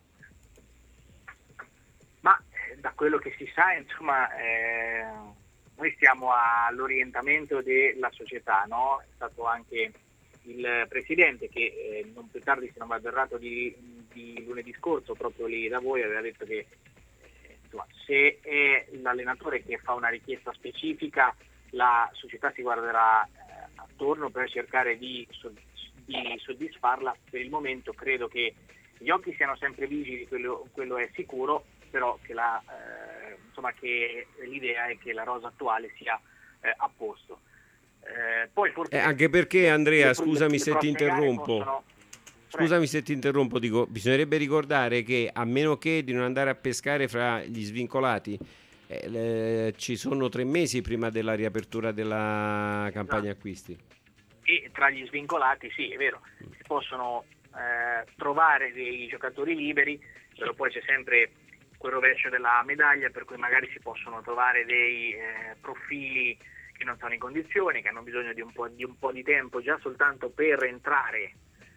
S5: Ma da quello che si sa, insomma, noi stiamo all'orientamento della società, no? È stato anche il presidente che non più tardi, se non vado errato, di lunedì scorso, proprio lì da voi, aveva detto che insomma, se è l'allenatore che fa una richiesta specifica, la società si guarderà attorno per cercare di soddisfarla. Per il momento credo che gli occhi siano sempre vigili, quello è sicuro, però che che l'idea è che la rosa attuale sia a posto. Poi forse
S4: anche perché, Andrea, scusami se ti interrompo. Scusami se ti interrompo, dico, bisognerebbe ricordare che a meno che di non andare a pescare fra gli svincolati, ci sono 3 mesi prima della riapertura della campagna acquisti.
S5: E tra gli svincolati, sì, è vero, si possono trovare dei giocatori liberi, però poi c'è sempre quel rovescio della medaglia, per cui magari si possono trovare dei profili che non sono in condizioni, che hanno bisogno di un po' di tempo già soltanto per entrare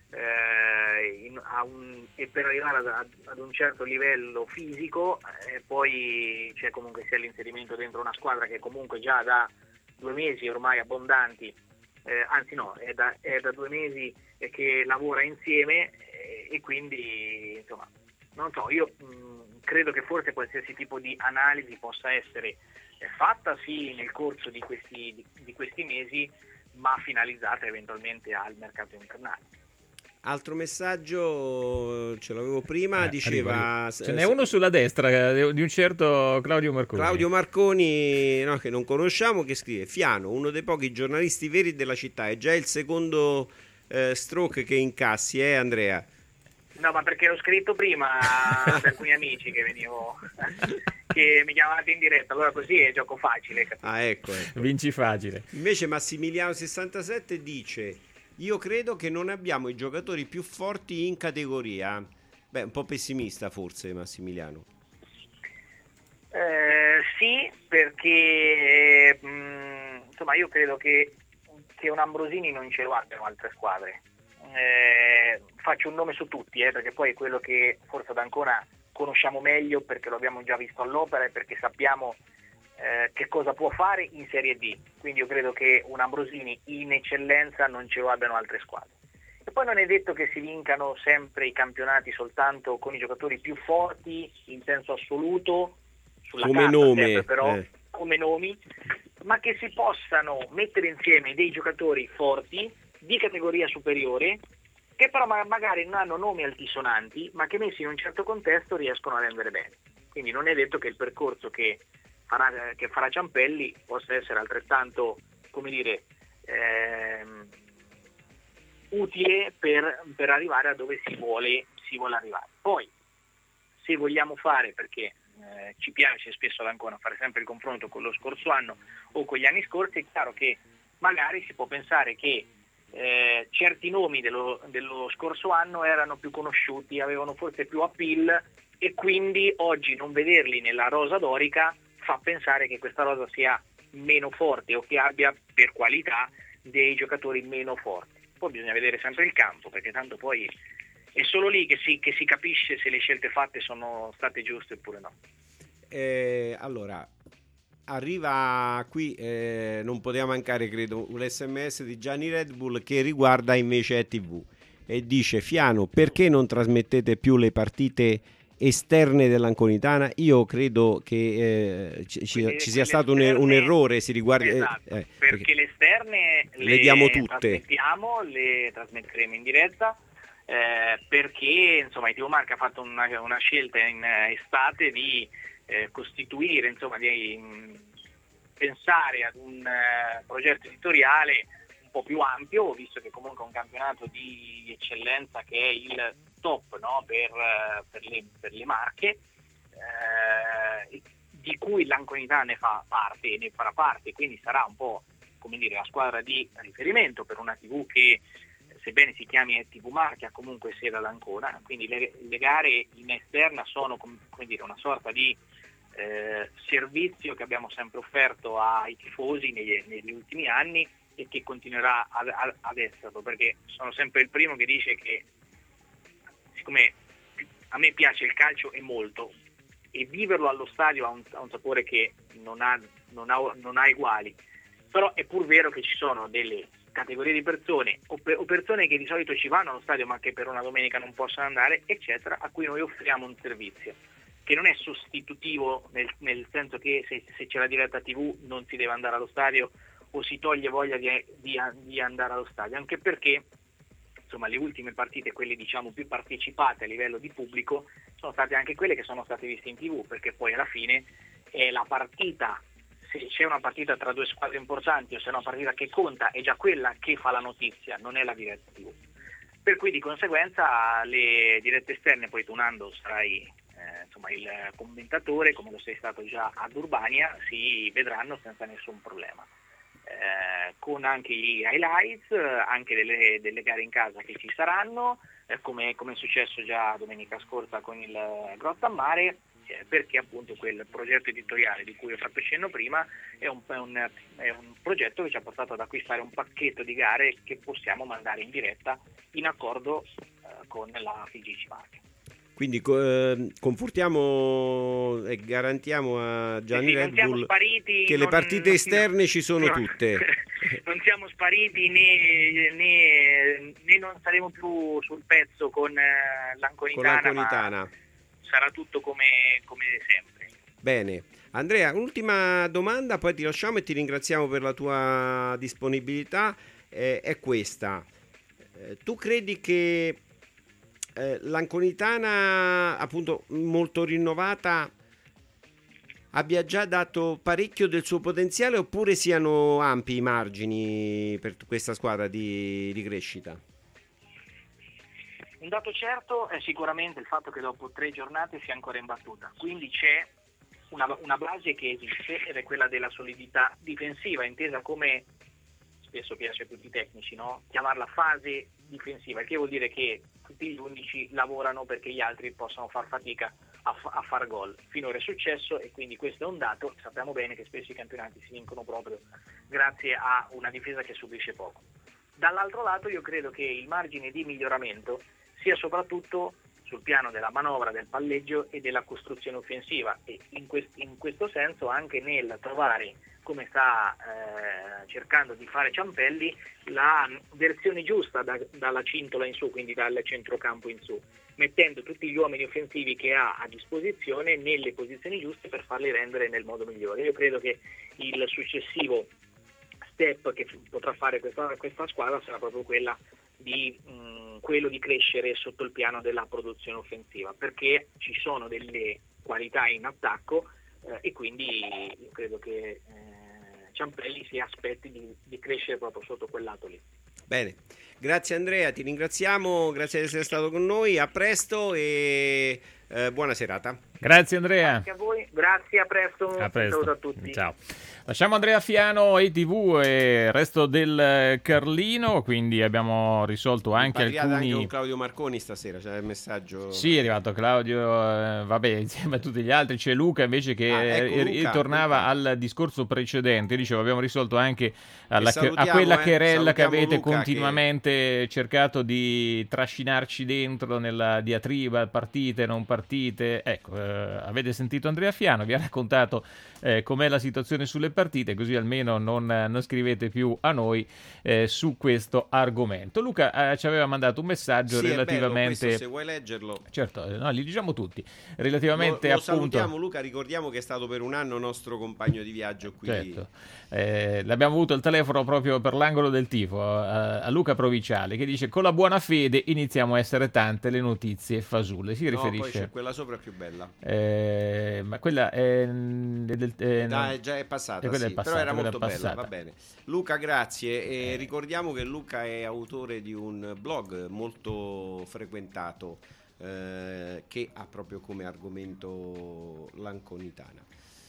S5: e per arrivare ad un certo livello fisico, poi c'è comunque sia l'inserimento dentro una squadra che comunque già da 2 mesi ormai abbondanti, anzi no, è da 2 mesi che lavora insieme, e quindi insomma non so, io credo che forse qualsiasi tipo di analisi possa essere fatta sì nel corso di questi mesi, ma finalizzata eventualmente al mercato invernale.
S4: Altro messaggio, ce l'avevo prima, diceva...
S3: Ce n'è uno sulla destra di un certo Claudio Marconi.
S4: Claudio Marconi, no, che non conosciamo, che scrive: Fiano, uno dei pochi giornalisti veri della città, è già il secondo stroke che incassi, Andrea?
S5: No, ma perché l'ho scritto prima ad alcuni amici che che mi chiamavano in diretta, allora così è gioco facile. Capito?
S4: Ecco.
S3: Vinci facile.
S4: Invece Massimiliano 67 dice: io credo che non abbiamo i giocatori più forti in categoria. Beh, un po' pessimista forse Massimiliano.
S5: Sì, perché insomma io credo che un Ambrosini non ce lo abbiano altre squadre. Faccio un nome su tutti, perché poi è quello che forse ad Ancona conosciamo meglio, perché lo abbiamo già visto all'opera e perché sappiamo che cosa può fare in Serie D. Quindi io credo che un Ambrosini in eccellenza non ce lo abbiano altre squadre. E poi non è detto che si vincano sempre i campionati soltanto con i giocatori più forti in senso assoluto, sulla
S4: come
S5: carta
S4: nome,
S5: sempre, però come nomi, ma che si possano mettere insieme dei giocatori forti di categoria superiore, che però magari non hanno nomi altisonanti, ma che messi in un certo contesto riescono a rendere bene. Quindi non è detto che il percorso che farà Ciampelli possa essere altrettanto, come dire, utile per arrivare a dove si vuole arrivare. Poi, se vogliamo fare, perché ci piace spesso ad Ancona fare sempre il confronto con lo scorso anno o con gli anni scorsi, è chiaro che magari si può pensare che certi nomi dello scorso anno erano più conosciuti, avevano forse più appeal, e quindi oggi non vederli nella rosa dorica fa pensare che questa rosa sia meno forte o che abbia per qualità dei giocatori meno forti. Poi bisogna vedere sempre il campo, perché tanto poi è solo lì che si capisce se le scelte fatte sono state giuste oppure no.
S4: Allora, arriva qui, non poteva mancare credo un SMS di Gianni Red Bull che riguarda invece ETV e dice: Fiano, perché non trasmettete più le partite esterne dell'Anconitana? Io credo che ci sia stato un errore, si riguarda,
S5: esatto, perché le esterne
S4: le diamo tutte,
S5: le trasmetteremo in diretta, perché insomma ITV Marca ha fatto una scelta in estate di costituire, insomma di pensare ad un progetto editoriale
S9: un po' più ampio, visto che comunque è un campionato di eccellenza che è il top, no, per le Marche, di cui l'Anconitana ne fa parte e ne farà parte, quindi sarà un po', come dire, la squadra di riferimento per una TV che, sebbene si chiami TV Marche, ha comunque sede ad Ancona, quindi le gare in esterna sono, come dire, una sorta di servizio che abbiamo sempre offerto ai tifosi negli ultimi anni e che continuerà ad esserlo, perché sono sempre il primo che dice che, siccome a me piace il calcio e molto, e viverlo allo stadio ha un sapore che non ha uguali, però è pur vero che ci sono delle categorie di persone o persone che di solito ci vanno allo stadio ma che per una domenica non possono andare, eccetera, a cui noi offriamo un servizio che non è sostitutivo, nel senso che se c'è la diretta TV non si deve andare allo stadio o si toglie voglia di andare allo stadio, anche perché insomma le ultime partite, quelle diciamo più partecipate a livello di pubblico, sono state anche quelle che sono state viste in TV, perché poi alla fine è la partita, se c'è una partita tra due squadre importanti o se è una partita che conta, è già quella che fa la notizia, non è la diretta TV. Per cui di conseguenza le dirette esterne, poi tu Nando sarai insomma il commentatore, come lo sei stato già ad Urbania, si vedranno senza nessun problema, con anche gli highlights, anche delle gare in casa che ci saranno, come è successo già domenica scorsa con il Grotta a Mare, perché appunto quel progetto editoriale di cui ho fatto cenno prima è un progetto che ci ha portato ad acquistare un pacchetto di gare che possiamo mandare in diretta in accordo con la FIGC Marche.
S4: Quindi confortiamo e garantiamo a Gianni Red Bull che le partite esterne ci sono tutte.
S9: Non siamo spariti né non saremo più sul pezzo con l'Anconitana. Sarà tutto come sempre.
S4: Bene. Andrea, ultima domanda, poi ti lasciamo e ti ringraziamo per la tua disponibilità. È questa. Tu credi che l'Anconitana, appunto molto rinnovata, abbia già dato parecchio del suo potenziale, oppure siano ampi i margini per questa squadra di crescita?
S9: Un dato certo è sicuramente il fatto che dopo 3 giornate sia ancora in battuta, quindi c'è una base che esiste ed è quella della solidità difensiva, intesa come spesso piace a tutti i tecnici, no? Chiamarla fase difensiva, il che vuol dire che tutti gli 11 lavorano perché gli altri possano far fatica a far gol. Finora è successo e quindi questo è un dato. Sappiamo bene che spesso i campionati si vincono proprio grazie a una difesa che subisce poco. Dall'altro lato io credo che il margine di miglioramento sia soprattutto sul piano della manovra, del palleggio e della costruzione offensiva, e in questo senso anche nel trovare, come sta cercando di fare Ciampelli, la versione giusta dalla cintola in su, quindi dal centrocampo in su, mettendo tutti gli uomini offensivi che ha a disposizione nelle posizioni giuste per farli rendere nel modo migliore. Io credo che il successivo step che potrà fare questa squadra sarà proprio quello di crescere sotto il piano della produzione offensiva, perché ci sono delle qualità in attacco e quindi io credo che Ciampelli si aspetti di crescere proprio sotto quel lato lì.
S4: Bene, grazie Andrea, ti ringraziamo, grazie di essere stato con noi, a presto e buona serata.
S3: Grazie Andrea.
S9: Anche a voi, grazie, a presto.
S3: A presto.
S9: Saluto a tutti.
S3: Ciao. Lasciamo Andrea Fiano, ETV e il resto del Carlino, quindi abbiamo risolto anche alcuni...
S4: anche con Claudio Marconi stasera, c'è il messaggio...
S3: Sì, è arrivato Claudio, vabbè, insieme a tutti gli altri. C'è Luca invece che ritornava al discorso precedente, diceva abbiamo risolto anche a quella querella che avete Luca, continuamente cercato di trascinarci dentro nella diatriba, partite, non partite. Ecco, avete sentito Andrea Fiano, vi ha raccontato com'è la situazione sulle partite, così almeno non scrivete più a noi su questo argomento. Luca ci aveva mandato un messaggio relativamente...
S4: Bello, se vuoi leggerlo.
S3: Certo, no, li leggiamo tutti. Relativamente
S4: lo
S3: appunto...
S4: salutiamo Luca, ricordiamo che è stato per un anno nostro compagno di viaggio qui.
S3: Certo. L'abbiamo avuto il telefono proprio per l'angolo del tifo, a Luca Provincia. provinciale che dice: con la buona fede iniziamo a essere tante le notizie fasulle. Si riferisce...
S4: poi c'è quella sopra più bella.
S3: Ma quella è
S4: già è passata,
S3: quella
S4: sì,
S3: è passata,
S4: però era
S3: quella
S4: molto
S3: è passata.
S4: bella, va bene. Luca, grazie. E ricordiamo che Luca è autore di un blog molto frequentato che ha proprio come argomento l'Anconitana.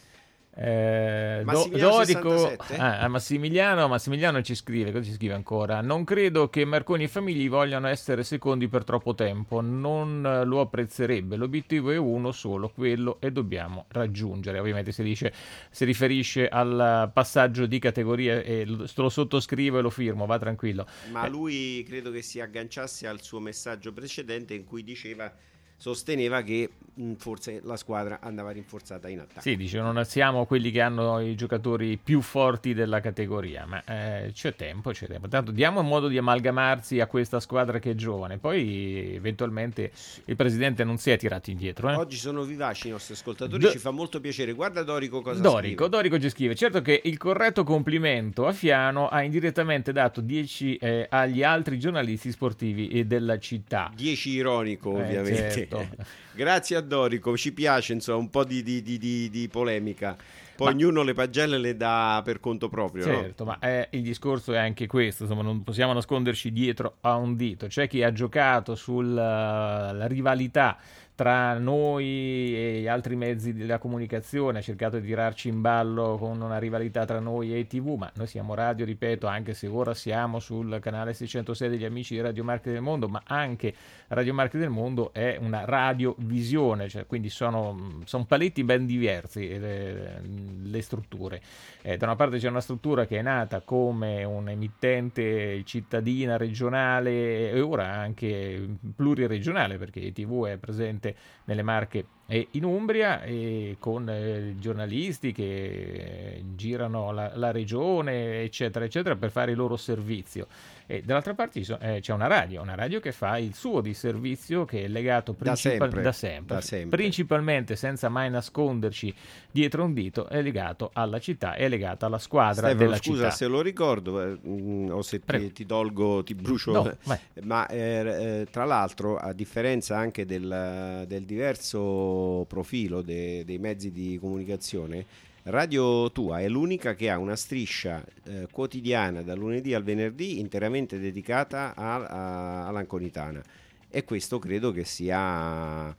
S3: Massimiliano ci scrive, cosa ci scrive ancora? Non credo che Marconi e Famigli vogliano essere secondi per troppo tempo, non lo apprezzerebbe, l'obiettivo è uno solo, quello, e dobbiamo raggiungere. Ovviamente si riferisce al passaggio di categoria, e lo sottoscrivo e lo firmo, va tranquillo.
S4: Ma lui credo che si agganciasse al suo messaggio precedente in cui sosteneva che forse la squadra andava rinforzata in attacco.
S3: Sì, dice, non siamo quelli che hanno i giocatori più forti della categoria, ma c'è tempo. Tanto diamo un modo di amalgamarsi a questa squadra che è giovane, poi eventualmente il presidente non si è tirato indietro.
S4: Oggi sono vivaci i nostri ascoltatori, ci fa molto piacere. Guarda Dorico cosa scrive.
S3: Dorico ci scrive: certo che il corretto complimento a Fiano ha indirettamente dato 10 agli altri giornalisti sportivi della città.
S4: 10 ironico, ovviamente.
S3: Certo.
S4: Grazie a Dorico, ci piace insomma un po' di polemica. Poi ognuno le pagelle le dà per conto proprio.
S3: Certo,
S4: no?
S3: Ma il discorso è anche questo, insomma, non possiamo nasconderci dietro a un dito. C'è chi ha giocato sulla rivalità tra noi e gli altri mezzi della comunicazione, ha cercato di tirarci in ballo con una rivalità tra noi e TV, ma noi siamo radio, ripeto, anche se ora siamo sul canale 606 degli amici di Radio Marche del Mondo, ma anche Radio Marche del Mondo è una radiovisione, cioè, quindi sono paletti ben diversi le strutture. Da una parte c'è una struttura che è nata come un'emittente cittadina regionale e ora anche pluriregionale, perché TV è presente nelle Marche e in Umbria, e con giornalisti che girano la regione, eccetera eccetera, per fare il loro servizio. E dall'altra parte c'è una radio che fa il suo di servizio, che è legato da sempre, principalmente, senza mai nasconderci dietro un dito, è legato alla città, è legato alla squadra della città.
S4: Scusa se lo ricordo o se ti tolgo, ti brucio,
S3: no,
S4: ma tra l'altro, a differenza anche del diverso profilo dei mezzi di comunicazione, Radio Tua è l'unica che ha una striscia quotidiana dal lunedì al venerdì interamente dedicata all'Anconitana, e questo credo che sia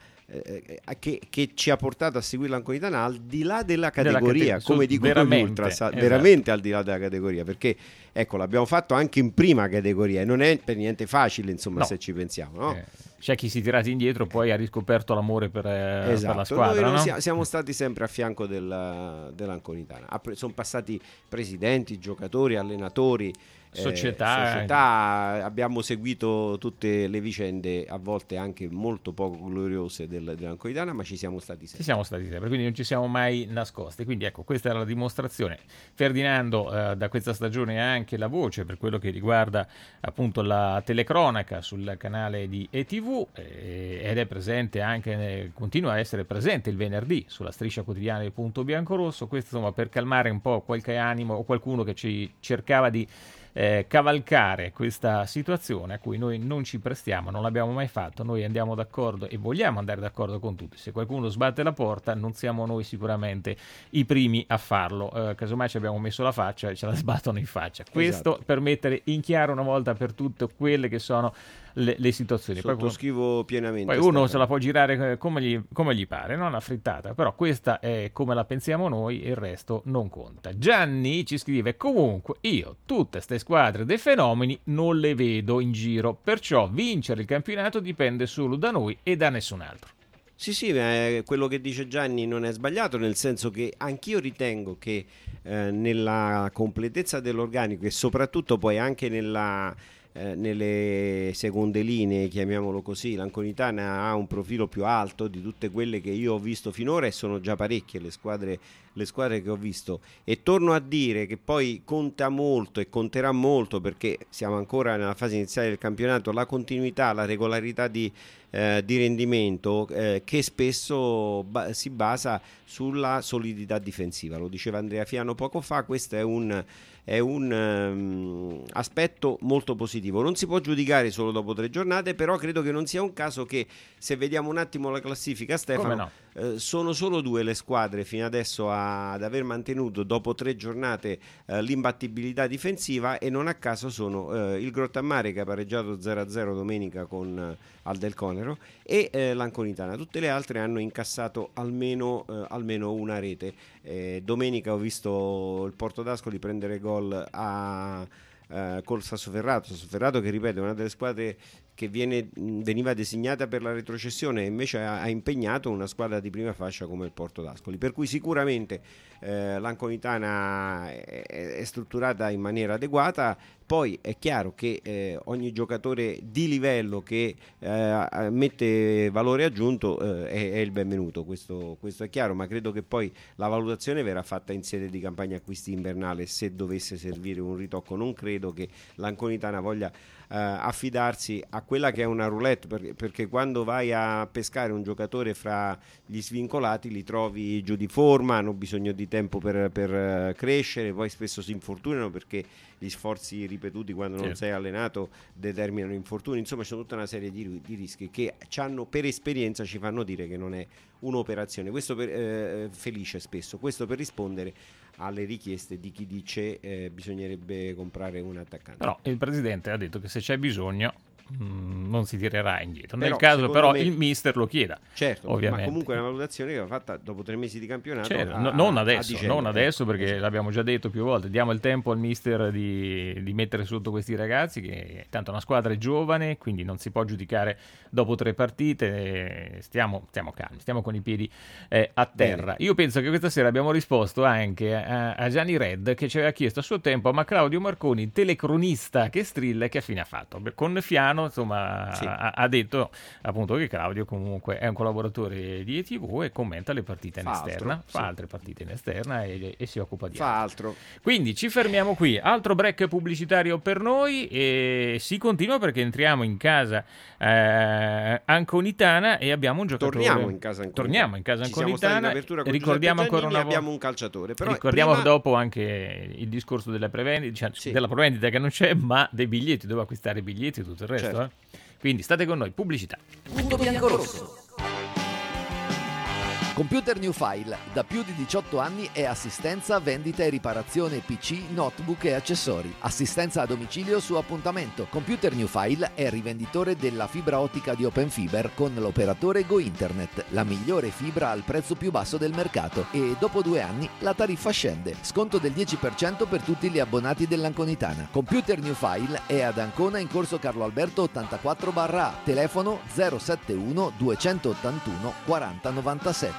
S4: che ci ha portato a seguire l'Anconitana al di là della categoria, come dico gli Ultras, veramente al di là della categoria, perché ecco, l'abbiamo fatto anche in prima categoria e non è per niente facile, insomma, se ci pensiamo, no?
S3: C'è chi si è tirato indietro, poi ha riscoperto l'amore per la squadra.
S4: Noi siamo stati sempre a fianco dell'Anconitana. Sono passati presidenti, giocatori, allenatori, società. Abbiamo seguito tutte le vicende, a volte anche molto poco gloriose dell'Anconitana, ma ci siamo stati sempre.
S3: Quindi non ci siamo mai nascosti. Quindi ecco, questa era la dimostrazione. Ferdinando da questa stagione ha anche la voce per quello che riguarda appunto la telecronaca sul canale di ETV, ed è presente anche, continua a essere presente il venerdì sulla striscia quotidiana del Punto Biancorosso. Questo insomma per calmare un po' qualche animo o qualcuno che ci cercava di cavalcare questa situazione a cui noi non ci prestiamo, non l'abbiamo mai fatto. Noi andiamo d'accordo e vogliamo andare d'accordo con tutti. Se qualcuno sbatte la porta, non siamo noi sicuramente i primi a farlo. Casomai ci abbiamo messo la faccia e ce la sbattono in faccia. Questo per mettere in chiaro una volta per tutte quelle che sono le situazioni.
S4: Sottoscrivo pienamente.
S3: Poi uno se la può girare come gli pare, non una frittata, però questa è come la pensiamo noi e il resto non conta. Gianni ci scrive: comunque io tutte ste squadre dei fenomeni non le vedo in giro, perciò vincere il campionato dipende solo da noi e da nessun altro.
S4: Sì, quello che dice Gianni non è sbagliato, nel senso che anch'io ritengo che nella completezza dell'organico e soprattutto poi anche nelle seconde linee, chiamiamolo così, l'Anconitana ha un profilo più alto di tutte quelle che io ho visto finora, e sono già parecchie le squadre che ho visto, e torno a dire che poi conta molto e conterà molto, perché siamo ancora nella fase iniziale del campionato, la continuità, la regolarità di rendimento che spesso si basa sulla solidità difensiva. Lo diceva Andrea Fiano poco fa, questo è un è un aspetto molto positivo. Non si può giudicare solo dopo 3 giornate, però credo che non sia un caso che, se vediamo un attimo la classifica, Stefano, sono solo 2 le squadre fino adesso ad aver mantenuto dopo 3 giornate l'imbattibilità difensiva, e non a caso sono il Grottammare, che ha pareggiato 0-0 domenica con Aldelconero, e l'Anconitana. Tutte le altre hanno incassato almeno una rete. Domenica ho visto il Porto d'Ascoli prendere gol col Sassoferrato, che ripeto è una delle squadre che veniva designata per la retrocessione, e invece ha impegnato una squadra di prima fascia come il Porto d'Ascoli, per cui sicuramente l'Anconitana è strutturata in maniera adeguata. Poi è chiaro che ogni giocatore di livello che mette valore aggiunto è il benvenuto, questo è chiaro, ma credo che poi la valutazione verrà fatta in sede di campagna acquisti invernale, se dovesse servire un ritocco. Non credo che l'Anconitana voglia affidarsi a quella che è una roulette, perché quando vai a pescare un giocatore fra gli svincolati li trovi giù di forma, hanno bisogno di tempo per crescere, poi spesso si infortunano perché gli sforzi ripetuti quando non sei allenato determinano infortuni. Insomma, c'è tutta una serie di rischi che per esperienza ci fanno dire che non è un'operazione. Questo felice spesso, questo per rispondere alle richieste di chi dice bisognerebbe comprare un attaccante.
S3: Però il presidente ha detto che se c'è bisogno non si tirerà indietro.
S4: Però,
S3: nel caso però
S4: me,
S3: il mister lo chieda.
S4: Certo,
S3: ovviamente.
S4: Ma comunque è una valutazione che va fatta dopo 3 mesi di campionato.
S3: Certo, non adesso perché esatto, l'abbiamo già detto più volte, diamo il tempo al mister di mettere sotto questi ragazzi, che tanto una squadra è giovane, quindi non si può giudicare dopo 3 partite. Stiamo calmi, stiamo con i piedi a terra. Io penso che questa sera abbiamo risposto anche a Gianni Red, che ci aveva chiesto a suo tempo, ma Claudio Marconi, telecronista che strilla, che fine ha fatto? Con Fiano, insomma, sì, ha detto appunto che Claudio comunque è un collaboratore di ETV e commenta le partite in esterna, fa altre partite in esterna e si occupa di
S4: altro.
S3: Quindi ci fermiamo qui, altro break pubblicitario per noi e si continua perché entriamo in casa Anconitana e abbiamo un giocatore. Torniamo in casa Anconitana.
S4: Ricordiamo ancora una volta, abbiamo un calciatore. Però
S3: ricordiamo dopo anche il discorso della prevendita, della prevendita che non c'è, ma dei biglietti, dove acquistare i biglietti e tutto il resto. Certo. Quindi state con noi, pubblicità.
S2: Punto biancorosso. Computer New File, da più di 18 anni è assistenza, vendita e riparazione PC, notebook e accessori. Assistenza a domicilio su appuntamento. Computer New File è rivenditore della fibra ottica di Open Fiber con l'operatore Go Internet, la migliore fibra al prezzo più basso del mercato, e dopo 2 anni la tariffa scende. Sconto del 10% per tutti gli abbonati dell'Anconitana. Computer New File è ad Ancona in corso Carlo Alberto 84/A, telefono 071 281 4097.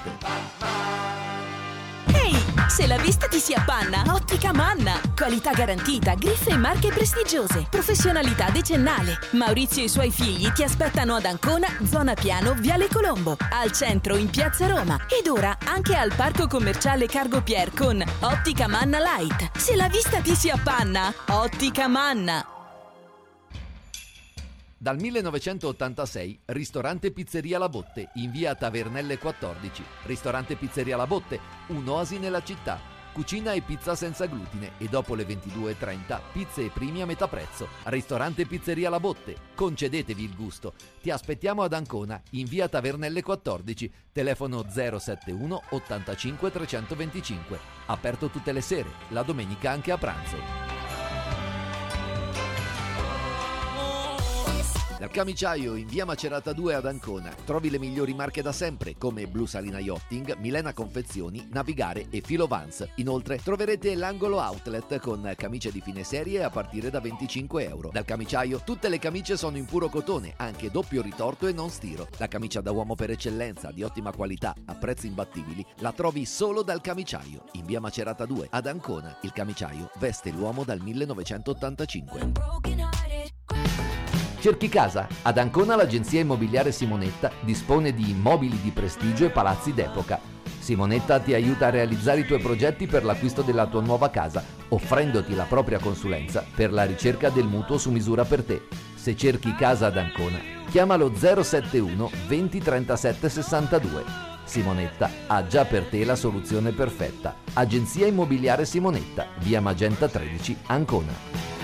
S10: Ehi, se la vista ti si appanna, Ottica Manna. Qualità garantita, griffe e marche prestigiose, professionalità decennale. Maurizio e i suoi figli ti aspettano ad Ancona, zona Piano, Viale Colombo, al centro in Piazza Roma ed ora anche al parco commerciale Cargo Pier con Ottica Manna Light. Se la vista ti si appanna, Ottica Manna.
S2: Dal 1986, ristorante Pizzeria La Botte, in via Tavernelle 14. Ristorante Pizzeria La Botte, un'oasi nella città. Cucina e pizza senza glutine e dopo le 22:30 pizze e primi a metà prezzo. Ristorante Pizzeria La Botte, concedetevi il gusto. Ti aspettiamo ad Ancona, in via Tavernelle 14, telefono 071 85 325. Aperto tutte le sere, la domenica anche a pranzo. Dal Camiciaio in via Macerata 2 ad Ancona trovi le migliori marche da sempre come Blu Salina Yachting, Milena Confezioni, Navigare e Filo Vans. Inoltre troverete l'angolo outlet con camicie di fine serie a partire da €25. Dal Camiciaio tutte le camicie sono in puro cotone, anche doppio ritorto e non stiro. La camicia da uomo per eccellenza, di ottima qualità, a prezzi imbattibili, la trovi solo dal Camiciaio in via Macerata 2 ad Ancona. Il Camiciaio veste l'uomo dal 1985. Cerchi casa? Ad Ancona l'agenzia immobiliare Simonetta dispone di immobili di prestigio e palazzi d'epoca. Simonetta ti aiuta a realizzare i tuoi progetti per l'acquisto della tua nuova casa, offrendoti la propria consulenza per la ricerca del mutuo su misura per te. Se cerchi casa ad Ancona, chiamalo 071 20 37 62. Simonetta ha già per te la soluzione perfetta. Agenzia Immobiliare Simonetta, via Magenta 13, Ancona.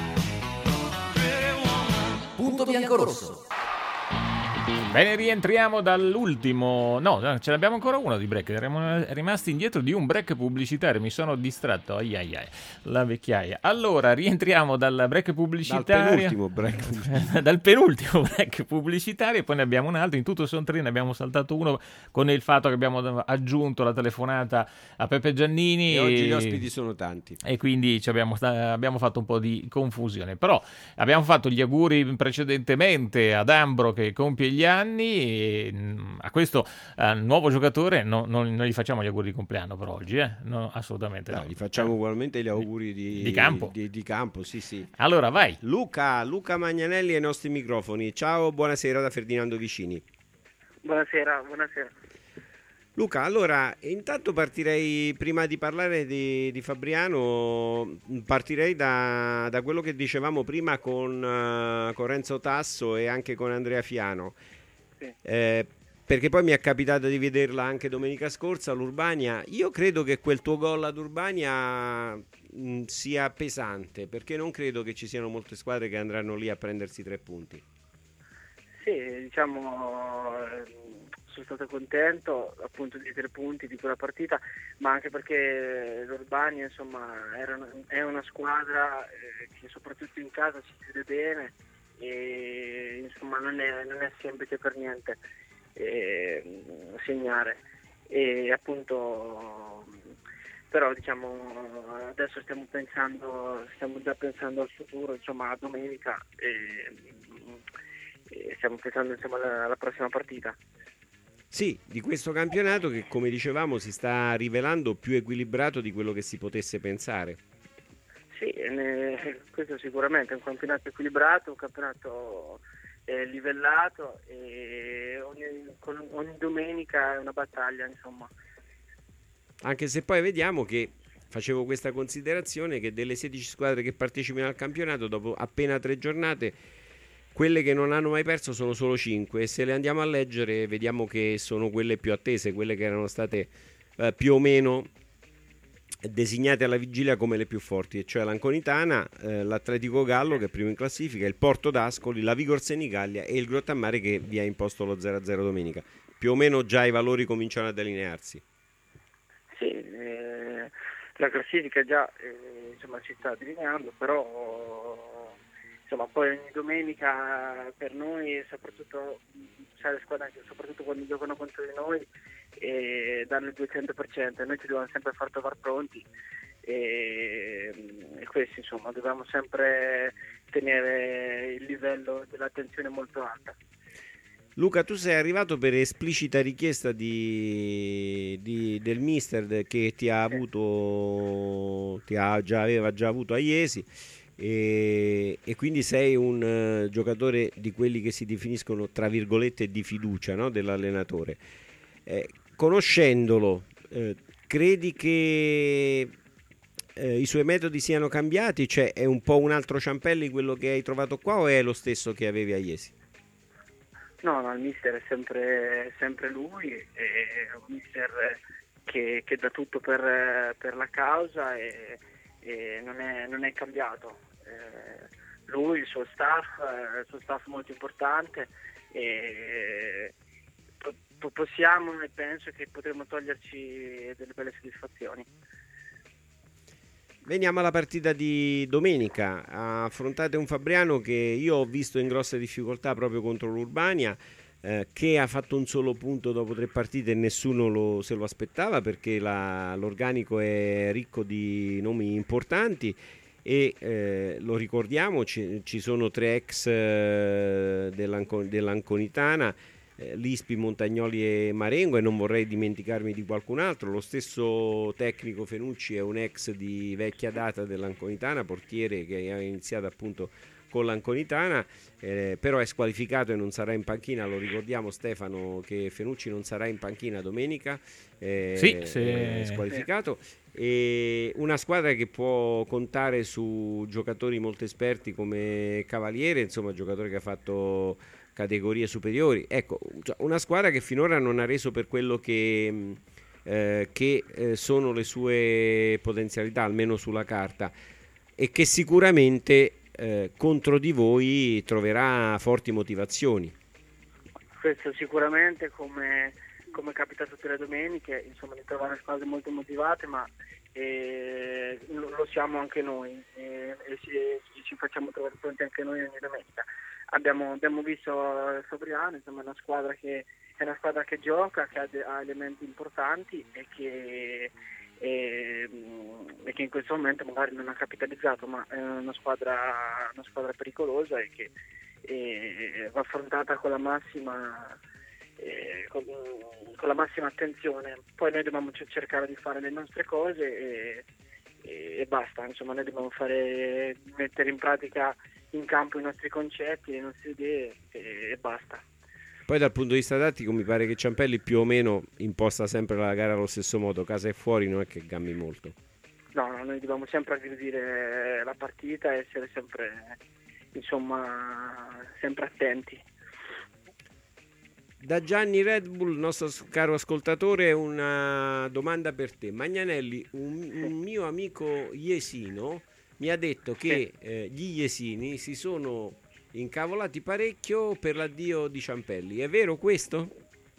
S2: Punto biancorosso.
S3: Bene, rientriamo dall'ultimo. No, ce l'abbiamo ancora uno di break. Eravamo rimasti indietro di un break pubblicitario. Mi sono distratto. Ai, la vecchiaia. Allora, rientriamo dal break pubblicitario. Dal penultimo break pubblicitario. E poi ne abbiamo un altro. In tutto sono tre. Ne abbiamo saltato uno con il fatto che abbiamo aggiunto la telefonata a Peppe Giannini.
S4: E oggi gli ospiti sono tanti.
S3: E quindi abbiamo fatto un po' di confusione. Però abbiamo fatto gli auguri precedentemente ad Ambro che compie gli anni, e a questo nuovo giocatore non gli facciamo gli auguri di compleanno per oggi, no, assolutamente no.
S4: Gli facciamo ugualmente gli auguri di
S3: campo.
S4: Di campo, sì.
S3: Allora vai.
S4: Luca Magnanelli ai nostri microfoni. Ciao, buonasera da Ferdinando Vicini.
S11: Buonasera.
S4: Luca, allora, intanto partirei, prima di parlare di Fabriano, partirei da quello che dicevamo prima con Renzo Tasso e anche con Andrea Fiano,
S11: sì.
S4: Perché poi mi è capitato di vederla anche domenica scorsa all'Urbania. Io credo che quel tuo gol ad Urbania sia pesante, perché non credo che ci siano molte squadre che andranno lì a prendersi 3 punti.
S11: Sì, diciamo... sono stato contento appunto dei 3 punti di quella partita, ma anche perché l'Urbania insomma è una squadra che soprattutto in casa si chiude bene e insomma non è semplice per niente segnare, e appunto però diciamo adesso stiamo già pensando al futuro, insomma a domenica, e stiamo pensando insomma alla prossima partita.
S4: Sì, di questo campionato che, come dicevamo, si sta rivelando più equilibrato di quello che si potesse pensare.
S11: Sì, questo sicuramente è un campionato equilibrato, un campionato livellato, e ogni domenica è una battaglia, insomma.
S4: Anche se poi vediamo che, facevo questa considerazione, che delle 16 squadre che partecipano al campionato, dopo appena 3 giornate, quelle che non hanno mai perso sono solo 5, e se le andiamo a leggere vediamo che sono quelle più attese, quelle che erano state più o meno designate alla vigilia come le più forti, cioè l'Anconitana, l'Atletico Gallo che è primo in classifica, il Porto d'Ascoli, la Vigor Senigallia e il Grottammare che vi ha imposto lo 0-0 domenica. Più o meno già i valori cominciano a delinearsi.
S11: Sì, la classifica già insomma si sta delineando, però insomma poi ogni domenica per noi, soprattutto sai, le squadre soprattutto quando giocano contro di noi, danno il 200%, noi ci dobbiamo sempre far trovare pronti, e questo insomma dobbiamo sempre tenere il livello dell'attenzione molto alta.
S4: Luca, tu sei arrivato per esplicita richiesta del mister che aveva già avuto a Iesi, e quindi sei un giocatore di quelli che si definiscono tra virgolette di fiducia, no? Dell'allenatore. Conoscendolo, credi che i suoi metodi siano cambiati? Cioè è un po' un altro Ciampelli quello che hai trovato qua, o è lo stesso che avevi a Iesi?
S11: No, il mister è sempre lui, è un mister che dà tutto per la causa, e non è cambiato. Lui, il suo staff molto importante, e possiamo, e penso che potremo toglierci delle belle soddisfazioni.
S4: Veniamo alla partita di domenica. Affrontate un Fabriano che io ho visto in grosse difficoltà proprio contro l'Urbania, che ha fatto un solo punto dopo 3 partite e nessuno se lo aspettava, perché l'organico è ricco di nomi importanti, e lo ricordiamo, ci sono 3 ex dell'Anconitana, Lispi, Montagnoli e Marengo, e non vorrei dimenticarmi di qualcun altro. Lo stesso tecnico Fenucci è un ex di vecchia data dell'Anconitana, portiere che ha iniziato appunto con l'Anconitana, però è squalificato e non sarà in panchina. Lo ricordiamo, Stefano, che Fenucci non sarà in panchina domenica, è squalificato. E una squadra che può contare su giocatori molto esperti come Cavaliere, insomma giocatore che ha fatto categorie superiori. Ecco, una squadra che finora non ha reso per quello che sono le sue potenzialità, almeno sulla carta, e che sicuramente contro di voi troverà forti motivazioni.
S11: Questo sicuramente, come capita tutte le domeniche, insomma, di trovare squadre molto motivate, ma lo siamo anche noi, e ci facciamo trovare pronti anche noi ogni domenica. Abbiamo visto Fabriano, insomma, è una squadra che gioca, che ha elementi importanti e che in questo momento magari non ha capitalizzato, ma è una squadra pericolosa e che va affrontata con la massima attenzione. Poi noi dobbiamo cercare di fare le nostre cose e basta, insomma, noi dobbiamo mettere in pratica in campo i nostri concetti, le nostre idee e basta.
S4: Poi dal punto di vista tattico mi pare che Ciampelli più o meno imposta sempre la gara allo stesso modo, casa e fuori non è che cambi molto.
S11: No, noi dobbiamo sempre aggredire la partita e essere sempre attenti.
S4: Da Gianni Red Bull, nostro caro ascoltatore, una domanda per te. Magnanelli, un mio amico iesino mi ha detto che gli iesini si sono incavolati parecchio per l'addio di Ciampelli. È vero questo?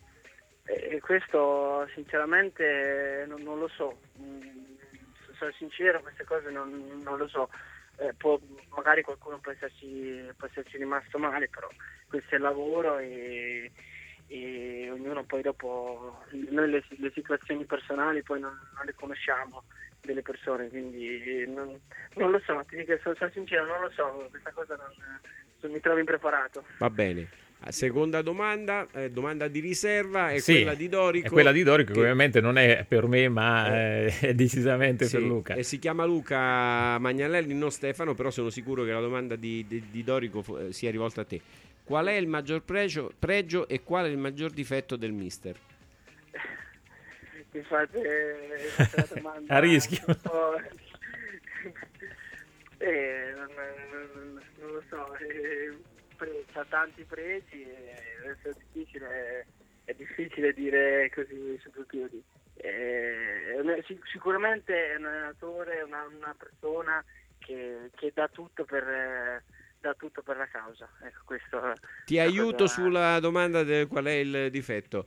S11: Questo sinceramente non lo so. Sono sincero, queste cose non lo so. Magari qualcuno può esserci rimasto male, però questo è il lavoro e ognuno poi dopo, noi le situazioni personali poi non le conosciamo delle persone, quindi non lo so, ti dico, sono sincero, non lo so, questa cosa non mi trovo impreparato.
S4: Va bene. Seconda domanda, domanda di riserva, è quella di Dorico.
S3: È quella di Dorico, che ovviamente non è per me, ma è decisamente per Luca.
S4: Si chiama Luca Magnanelli, non Stefano, però sono sicuro che la domanda di Dorico sia rivolta a te. Qual è il maggior pregio e qual è il maggior difetto del mister?
S11: Mi fate la domanda
S3: a rischio.
S11: Non lo so, ha tanti pregi, è difficile dire così su due piedi. Sicuramente è un allenatore, una persona che dà tutto per la causa. Ecco, questo
S4: ti aiuto sulla domanda del qual è il difetto.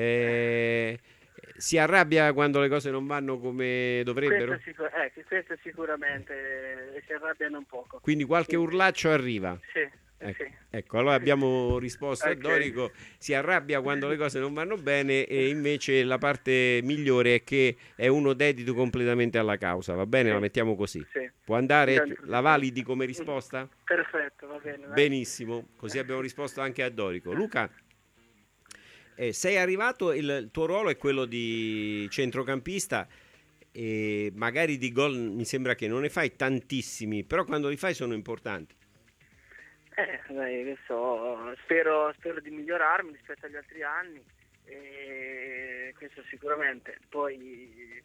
S4: Si arrabbia quando le cose non vanno come dovrebbero?
S11: Questo sicuramente, si arrabbiano un poco.
S4: Quindi qualche urlaccio arriva?
S11: Sì.
S4: Ecco, allora abbiamo risposto a Dorico, si arrabbia quando le cose non vanno bene, e invece la parte migliore è che è uno dedito completamente alla causa, va bene? La mettiamo così. Può andare? La validi come risposta?
S11: Perfetto, va bene.
S4: Benissimo, così abbiamo risposto anche a Dorico. Luca, sei arrivato, il tuo ruolo è quello di centrocampista e magari di gol mi sembra che non ne fai tantissimi, però quando li fai sono importanti.
S11: Spero di migliorarmi rispetto agli altri anni, questo sicuramente. Poi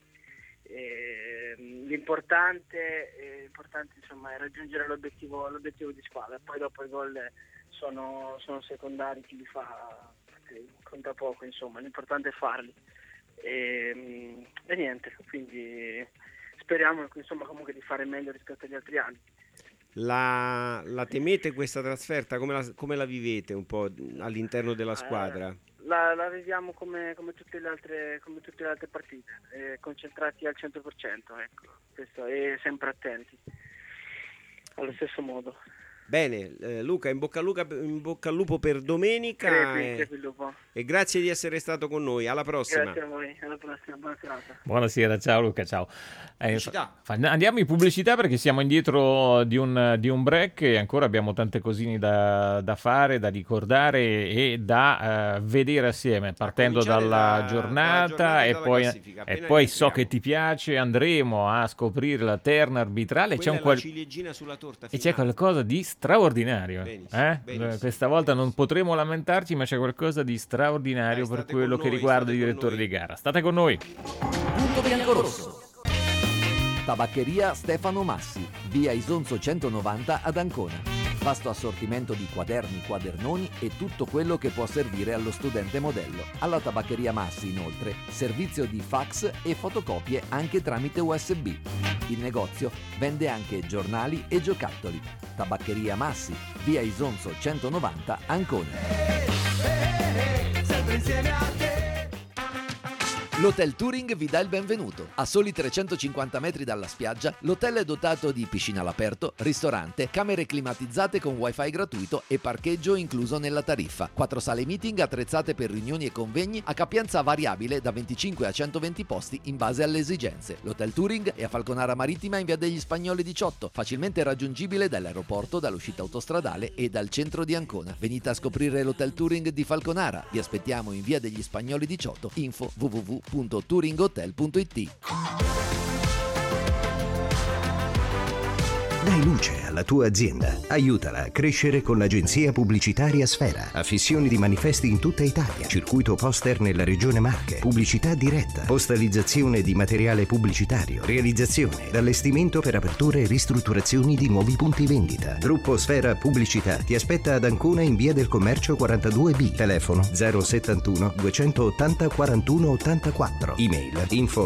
S11: l'importante insomma è raggiungere l'obiettivo di squadra, poi dopo i gol sono secondari, chi li fa conta poco, insomma, l'importante è farli e niente, quindi speriamo insomma comunque di fare meglio rispetto agli altri anni.
S4: La temete questa trasferta? Come la vivete un po' all'interno della squadra?
S11: La viviamo come tutte le altre partite, concentrati al 100%, ecco, questo, e sempre attenti allo stesso modo.
S4: Bene, Luca, in bocca al lupo per domenica e grazie di essere stato con noi. Alla prossima.
S11: Grazie a voi, alla prossima, buona serata.
S3: Buonasera, ciao Luca, ciao. Andiamo in pubblicità perché siamo indietro di un break e ancora abbiamo tante cosine da fare, da ricordare e da vedere assieme, partendo dalla giornata e poi so che ti piace, andremo a scoprire la terna arbitrale.
S4: C'è la ciliegina sulla torta finale.
S3: E c'è qualcosa di straordinario.
S4: Benissimo.
S3: Questa volta non potremo lamentarci, ma c'è qualcosa di straordinario per quello che riguarda i direttori di gara. State con noi.
S2: Punto biancorosso. Tabaccheria Stefano Massi, via Isonzo 190 ad Ancona. vasto assortimento di quaderni, quadernoni e tutto quello che può servire allo studente modello. Alla Tabaccheria Massi, inoltre, servizio di fax e fotocopie anche tramite USB. Il negozio vende anche giornali e giocattoli. Tabaccheria Massi, via Isonzo 190, Ancona. Sempre insieme a te. L'Hotel Touring vi dà il benvenuto. A soli 350 metri dalla spiaggia, l'hotel è dotato di piscina all'aperto, ristorante, camere climatizzate con wifi gratuito e parcheggio incluso nella tariffa. 4 sale meeting attrezzate per riunioni e convegni a capienza variabile da 25 a 120 posti in base alle esigenze. L'Hotel Touring è a Falconara Marittima in via degli Spagnoli 18, facilmente raggiungibile dall'aeroporto, dall'uscita autostradale e dal centro di Ancona. Venite a scoprire l'Hotel Touring di Falconara. Vi aspettiamo in via degli Spagnoli 18. Info www.touringhotel.it.
S1: Dai luce alla tua azienda. Aiutala a crescere con l'agenzia pubblicitaria Sfera. Affissioni di manifesti in tutta Italia. Circuito poster nella regione Marche. Pubblicità diretta. Postalizzazione di materiale pubblicitario. Realizzazione ed allestimento per aperture e ristrutturazioni di nuovi punti vendita. Gruppo Sfera Pubblicità ti aspetta ad Ancona in via del Commercio 42B. Telefono 071 280 41 84. Email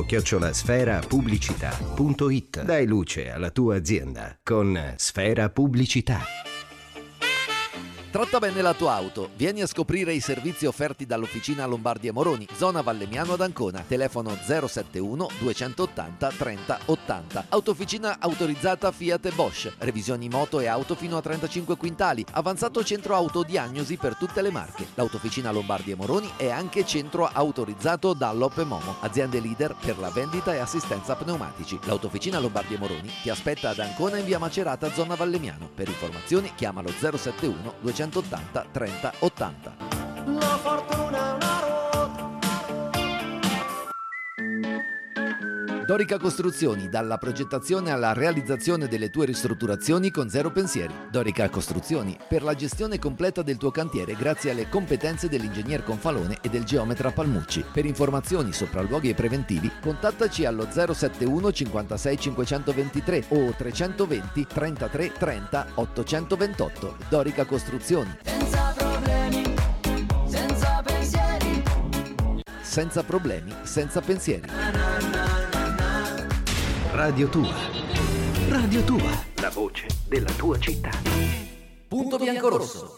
S1: info@sferapubblicità.it. Dai luce alla tua azienda con Sfera Pubblicità.
S2: Tratta bene la tua auto. Vieni a scoprire i servizi offerti dall'Officina Lombardi e Moroni, zona Vallemiano ad Ancona. Telefono 071 280 30 80. Autofficina autorizzata Fiat e Bosch. Revisioni moto e auto fino a 35 quintali. Avanzato centro autodiagnosi per tutte le marche. L'Autofficina Lombardi e Moroni è anche centro autorizzato Dunlop e Momo, aziende leader per la vendita e assistenza pneumatici. L'Autofficina Lombardi e Moroni ti aspetta ad Ancona in via Macerata, zona Vallemiano. Per informazioni chiamalo 071 280 30 80.
S12: La fortuna è una ruota.
S2: Dorica Costruzioni, dalla progettazione alla realizzazione delle tue ristrutturazioni con zero pensieri. Dorica Costruzioni, per la gestione completa del tuo cantiere grazie alle competenze dell'ingegner Confalone e del geometra Palmucci. Per informazioni, sopralluoghi e preventivi, contattaci allo 071 56 523 o 320 33 30 828. Dorica Costruzioni.
S12: Senza problemi, senza pensieri.
S2: Senza problemi, senza pensieri.
S1: Radio Tua. Radio Tua. La voce della tua città.
S2: Punto bianco-rosso.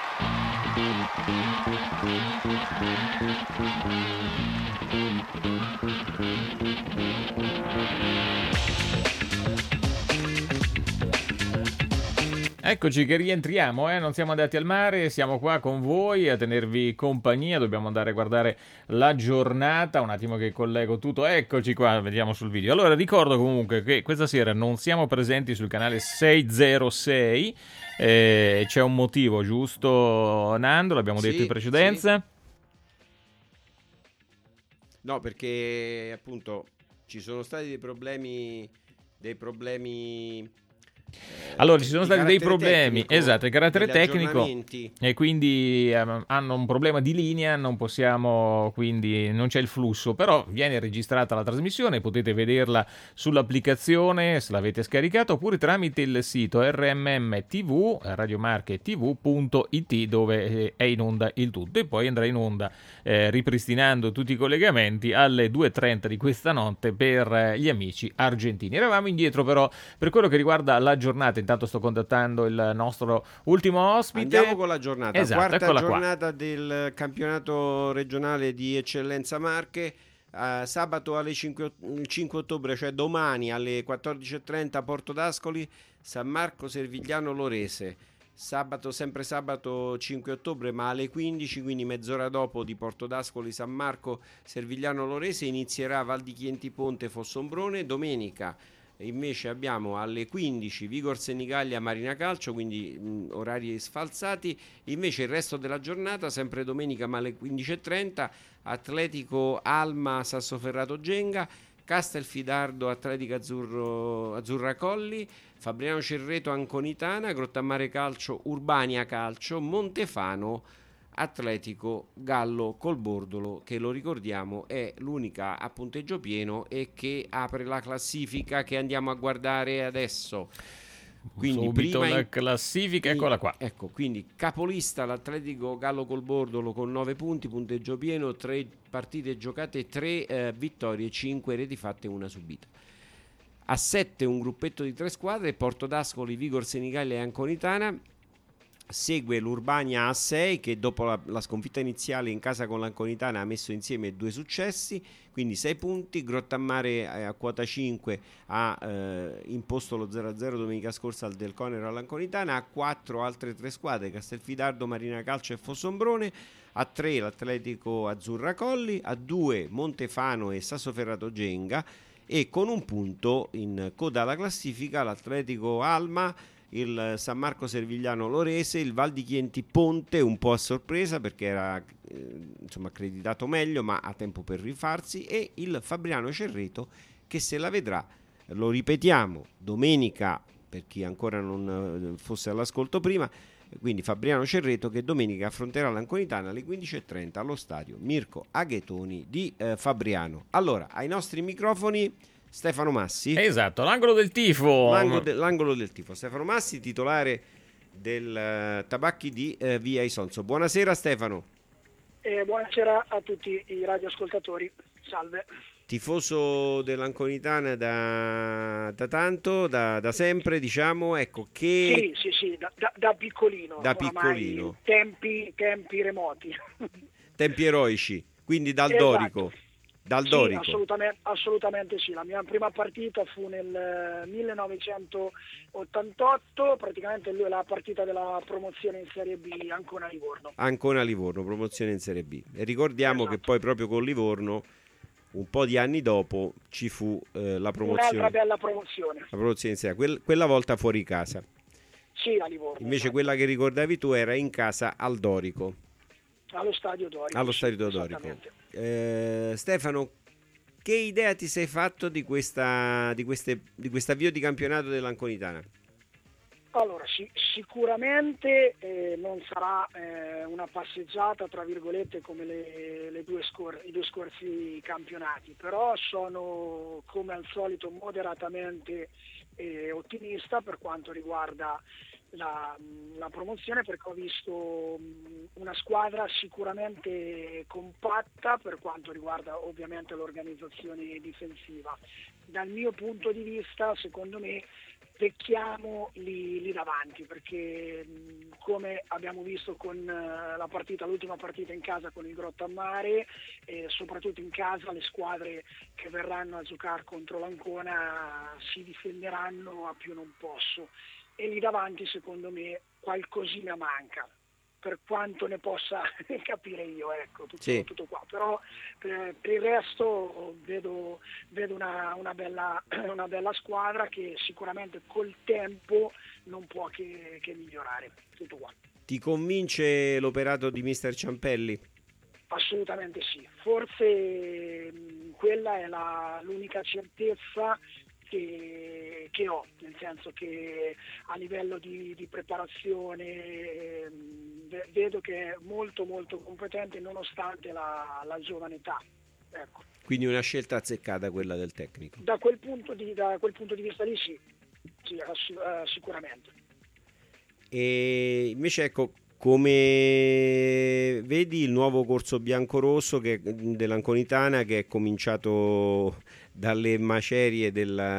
S3: Eccoci che rientriamo, non siamo andati al mare, siamo qua con voi a tenervi compagnia, dobbiamo andare a guardare la giornata, un attimo che collego tutto, eccoci qua, vediamo sul video. Allora ricordo comunque che questa sera non siamo presenti sul canale 606, c'è un motivo, giusto Nando? L'abbiamo detto in precedenza?
S4: Sì. No, perché appunto ci sono stati dei problemi
S3: allora ci sono stati dei problemi, esatto, di carattere tecnico
S4: aggiornamenti.
S3: e quindi hanno un problema di linea, non possiamo, quindi non c'è il flusso, però viene registrata la trasmissione, potete vederla sull'applicazione se l'avete scaricata oppure tramite il sito RMMTV, radiomarche.tv.it, dove è in onda il tutto, e poi andrà in onda ripristinando tutti i collegamenti alle 2:30 di questa notte per gli amici argentini. Eravamo indietro però per quello che riguarda la giornata, intanto sto contattando il nostro ultimo ospite.
S4: Andiamo con la giornata,
S3: esatto,
S4: quarta giornata del campionato regionale di eccellenza Marche. Sabato alle 5 ottobre, cioè domani alle 14:30 Porto d'Ascoli, San Marco Servigliano Lorese. Sempre sabato 5 ottobre, ma alle 15, quindi mezz'ora dopo di Porto d'Ascoli San Marco Servigliano Lorese, inizierà Val di Chienti Ponte Fossombrone. Domenica invece abbiamo alle 15 Vigor Senigallia Marina Calcio, quindi orari sfalsati. Invece il resto della giornata, sempre domenica ma alle 15:30, Atletico Alma Sassoferrato Genga, Castelfidardo Atletica Azzurra Colli, Fabriano Cerreto Anconitana, Grottammare Calcio Urbania Calcio, Montefano Atletico Gallo Colbordolo, che lo ricordiamo è l'unica a punteggio pieno e che apre la classifica che andiamo a guardare adesso. Quindi
S3: subito
S4: prima
S3: la classifica, eccola qua.
S4: Ecco, quindi capolista l'Atletico Gallo Colbordolo con 9 punti, punteggio pieno, 3 partite giocate, 3 vittorie, 5 reti fatte, 1 subita. A 7 un gruppetto di 3 squadre, Porto d'Ascoli, Vigor Senigallia e Anconitana. Segue l'Urbania a 6 che dopo la sconfitta iniziale in casa con l'Anconitana ha messo insieme 2 successi, quindi 6 punti. Grottammare a quota 5 ha imposto lo 0-0 domenica scorsa al Del Conero all'Anconitana. A 4 altre 3 squadre, Castelfidardo, Marina Calcio e Fossombrone. A 3 l'Atletico Azzurra Colli. A 2 Montefano e Sassoferrato Genga, e con un punto in coda alla classifica l'Atletico Alma, il San Marco Servigliano Lorese, il Val di Chienti Ponte, un po' a sorpresa perché era accreditato meglio ma ha tempo per rifarsi, e il Fabriano Cerreto che se la vedrà, lo ripetiamo, domenica per chi ancora non fosse all'ascolto prima, quindi Fabriano Cerreto che domenica affronterà l'Anconitana alle 15:30 allo stadio Mirko Aghetoni di Fabriano. Allora, ai nostri microfoni Stefano Massi.
S3: Esatto, l'angolo del tifo.
S4: L'angolo del tifo. Stefano Massi, titolare del Tabacchi di Via Isonzo. Buonasera Stefano.
S13: Buonasera a tutti i radioascoltatori. Salve.
S4: Tifoso dell'Anconitana da tanto, da sempre, diciamo, ecco che...
S13: Sì, da piccolino.
S4: Da piccolino.
S13: Tempi remoti.
S4: Tempi eroici, quindi dal
S13: Esatto.
S4: Dorico. Dal Dorico.
S13: Assolutamente sì, la mia prima partita fu nel 1988, praticamente lui è la partita della promozione in Serie B Ancona-Livorno.
S4: Ancona-Livorno, promozione in Serie B. E ricordiamo
S13: Esatto.
S4: che poi proprio con Livorno, un po' di anni dopo, ci fu la promozione.
S13: Un'altra bella promozione.
S4: La promozione in Serie A, quella volta fuori casa.
S13: Sì, a Livorno.
S4: Invece
S13: esatto.
S4: Quella che ricordavi tu era in casa al Dorico.
S13: Allo stadio Dorico.
S4: Allo stadio Dorico. Stefano, che idea ti sei fatto di questa avvio di campionato dell'Anconitana?
S13: Allora, sicuramente non sarà una passeggiata, tra virgolette, come i due scorsi campionati, però sono, come al solito, moderatamente ottimista per quanto riguarda la promozione, perché ho visto una squadra sicuramente compatta per quanto riguarda ovviamente l'organizzazione difensiva. Dal mio punto di vista, secondo me, pecchiamo lì davanti, perché come abbiamo visto con l'ultima partita in casa con il Grottammare, soprattutto in casa le squadre che verranno a giocare contro l'Ancona si difenderanno a più non posso, e lì davanti secondo me qualcosina manca, per quanto ne possa capire io, ecco, tutto qua. Però per il resto vedo una bella squadra che sicuramente col tempo non può che migliorare, tutto qua.
S4: Ti convince l'operato di mister Ciampelli?
S13: Assolutamente sì, forse quella è l'unica certezza che ho, nel senso che a livello di preparazione vedo che è molto molto competente nonostante la giovane età, ecco.
S4: Quindi una scelta azzeccata quella del tecnico.
S13: Da quel punto di vista lì sì, sicuramente.
S4: E invece ecco, come vedi il nuovo corso biancorosso dell'Anconitana, che è cominciato dalle macerie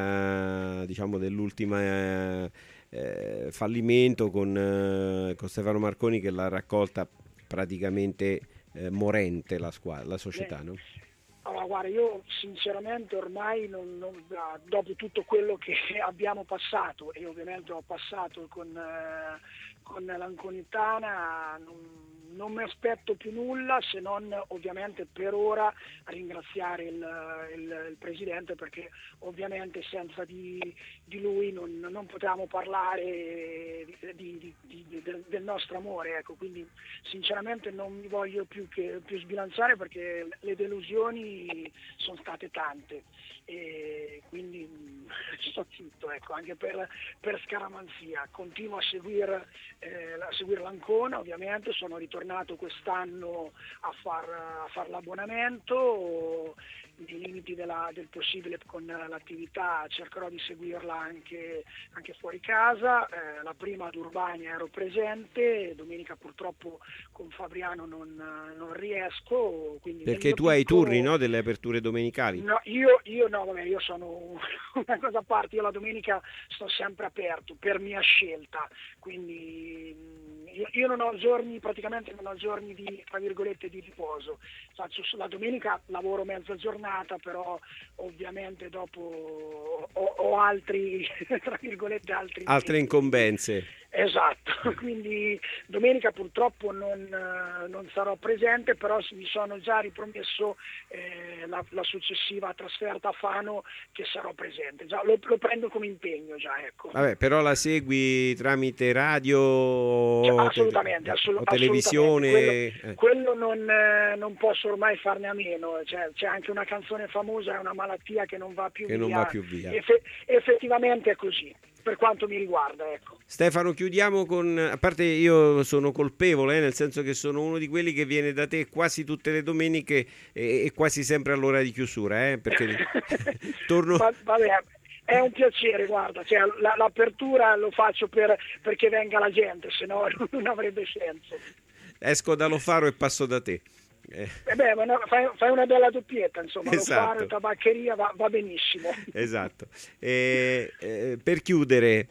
S4: dell'ultima fallimento con Stefano Marconi, che l'ha raccolta praticamente morente la società, no?
S13: Allora, guarda, io sinceramente ormai dopo tutto quello che abbiamo passato, e ovviamente ho passato con l'Anconitana, non mi aspetto più nulla, se non ovviamente per ora ringraziare il presidente, perché ovviamente senza di lui non potevamo parlare del nostro amore, ecco. Quindi sinceramente non mi voglio più sbilanciare, perché le delusioni sono state tante, e quindi sto zitto, ecco, anche per scaramanzia. Continuo a seguire l'Ancona, ovviamente sono ritornato quest'anno a far l'abbonamento, nei limiti del possibile con l'attività, cercherò di seguirla anche fuori casa. La prima ad Urbania ero presente, domenica purtroppo con Fabriano non riesco. Quindi
S4: perché tu hai i turni, no, delle aperture domenicali?
S13: No, io sono una cosa a parte, io la domenica sto sempre aperto per mia scelta, quindi io non ho giorni, praticamente non ho giorni di, tra virgolette, di riposo. La domenica lavoro mezza giornata, però ovviamente dopo ho altri, tra virgolette, altre
S4: incombenze.
S13: Esatto, quindi domenica purtroppo non sarò presente, però mi sono già ripromesso la successiva trasferta a Fano che sarò presente, già, lo prendo come impegno già, ecco.
S4: Vabbè, però la segui tramite radio,
S13: cioè, assolutamente,
S4: o televisione?
S13: Quello non posso ormai farne a meno, cioè, c'è anche una canzone famosa, è una malattia che non va più via. Effettivamente è così, per quanto mi riguarda, ecco.
S4: Stefano, chiudiamo con, a parte io sono colpevole, nel senso che sono uno di quelli che viene da te quasi tutte le domeniche e quasi sempre all'ora di chiusura, perché torno...
S13: Vabbè, è un piacere, guarda, cioè, l'apertura lo faccio perché venga la gente, se no non avrebbe senso.
S4: Esco da Lofaro e passo da te.
S13: Fai una bella doppietta, insomma,
S4: esatto.
S13: Lofaro e tabaccheria va benissimo.
S4: Esatto. Per chiudere,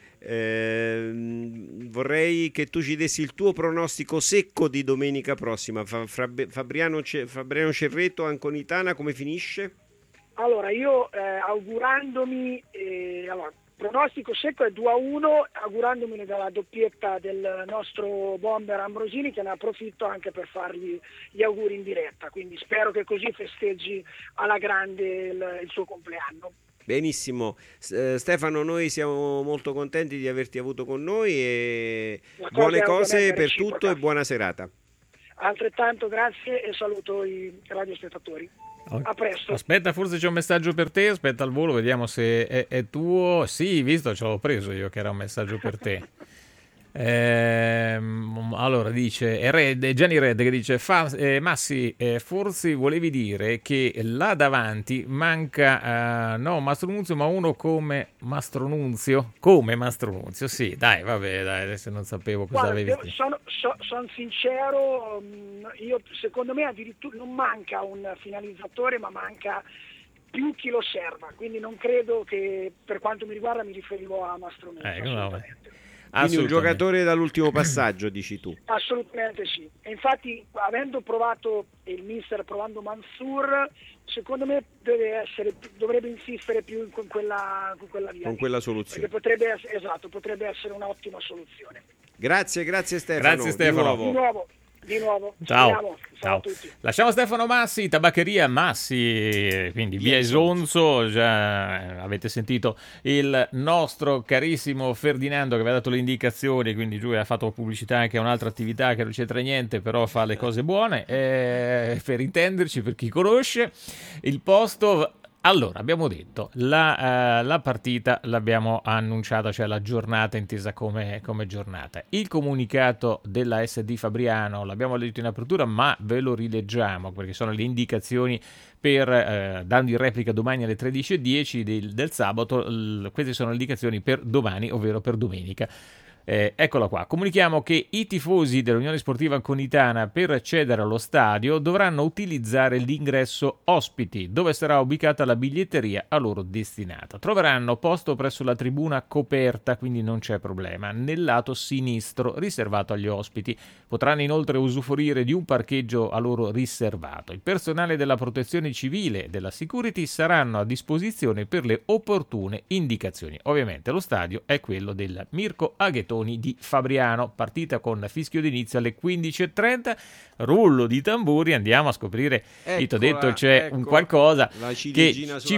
S4: vorrei che tu ci dessi il tuo pronostico secco di domenica prossima. Fabriano Cerreto, Anconitana, come finisce?
S13: Allora, io augurandomi, pronostico secco è 2-1, augurandomi dalla doppietta del nostro bomber Ambrosini, che ne approfitto anche per fargli gli auguri in diretta, quindi spero che così festeggi alla grande il suo compleanno.
S4: Benissimo, Stefano, noi siamo molto contenti di averti avuto con noi e buone cose per tutto e buona serata.
S13: Altrettanto grazie e saluto i radiospettatori. A presto.
S3: Aspetta, forse c'è un messaggio per te, aspetta al volo, vediamo se è tuo. Sì, visto, ce l'ho preso io che era un messaggio per te. Allora dice Gianni Red che dice Massi, forse volevi dire che là davanti manca no Mastro Nunzio ma uno come Mastro Nunzio, sì, dai, adesso non sapevo cosa avevi detto.
S13: Sono sincero, io secondo me addirittura non manca un finalizzatore, ma manca più chi lo serva, quindi non credo che, per quanto mi riguarda, mi riferivo a Mastro Nunzio.
S4: Quindi un giocatore dall'ultimo passaggio, dici tu?
S13: Assolutamente sì. E infatti, avendo provato il mister provando Mansour, secondo me dovrebbe insistere più con quella via.
S4: Con quella soluzione.
S13: Perché potrebbe essere un'ottima soluzione.
S4: Grazie Stefano.
S3: Grazie Stefano.
S13: Di nuovo.
S3: Ciao.
S13: Ciao a tutti.
S3: Lasciamo Stefano Massi, tabaccheria Massi, quindi via Esonzo. Già avete sentito il nostro carissimo Ferdinando che aveva dato le indicazioni, quindi giù ha fatto pubblicità anche a un'altra attività che non c'entra niente, però fa le cose buone, per intenderci, per chi conosce il posto. Allora, abbiamo detto, la partita l'abbiamo annunciata, cioè la giornata intesa come giornata. Il comunicato della SD Fabriano l'abbiamo letto in apertura, ma ve lo rileggiamo perché sono le indicazioni per, dando in replica domani alle 13:10 del sabato, queste sono le indicazioni per domani, ovvero per domenica. Eccola qua. Comunichiamo che i tifosi dell'Unione Sportiva Anconitana per accedere allo stadio dovranno utilizzare l'ingresso ospiti, dove sarà ubicata la biglietteria a loro destinata. Troveranno posto presso la tribuna coperta, quindi non c'è problema, nel lato sinistro riservato agli ospiti. Potranno inoltre usufruire di un parcheggio a loro riservato. Il personale della protezione civile e della security saranno a disposizione per le opportune indicazioni. Ovviamente lo stadio è quello del Mirko Aghetoni di Fabriano. Partita con fischio d'inizio alle 15:30, rullo di tamburi, andiamo a scoprire. Io ti ho detto c'è un qualcosa che ti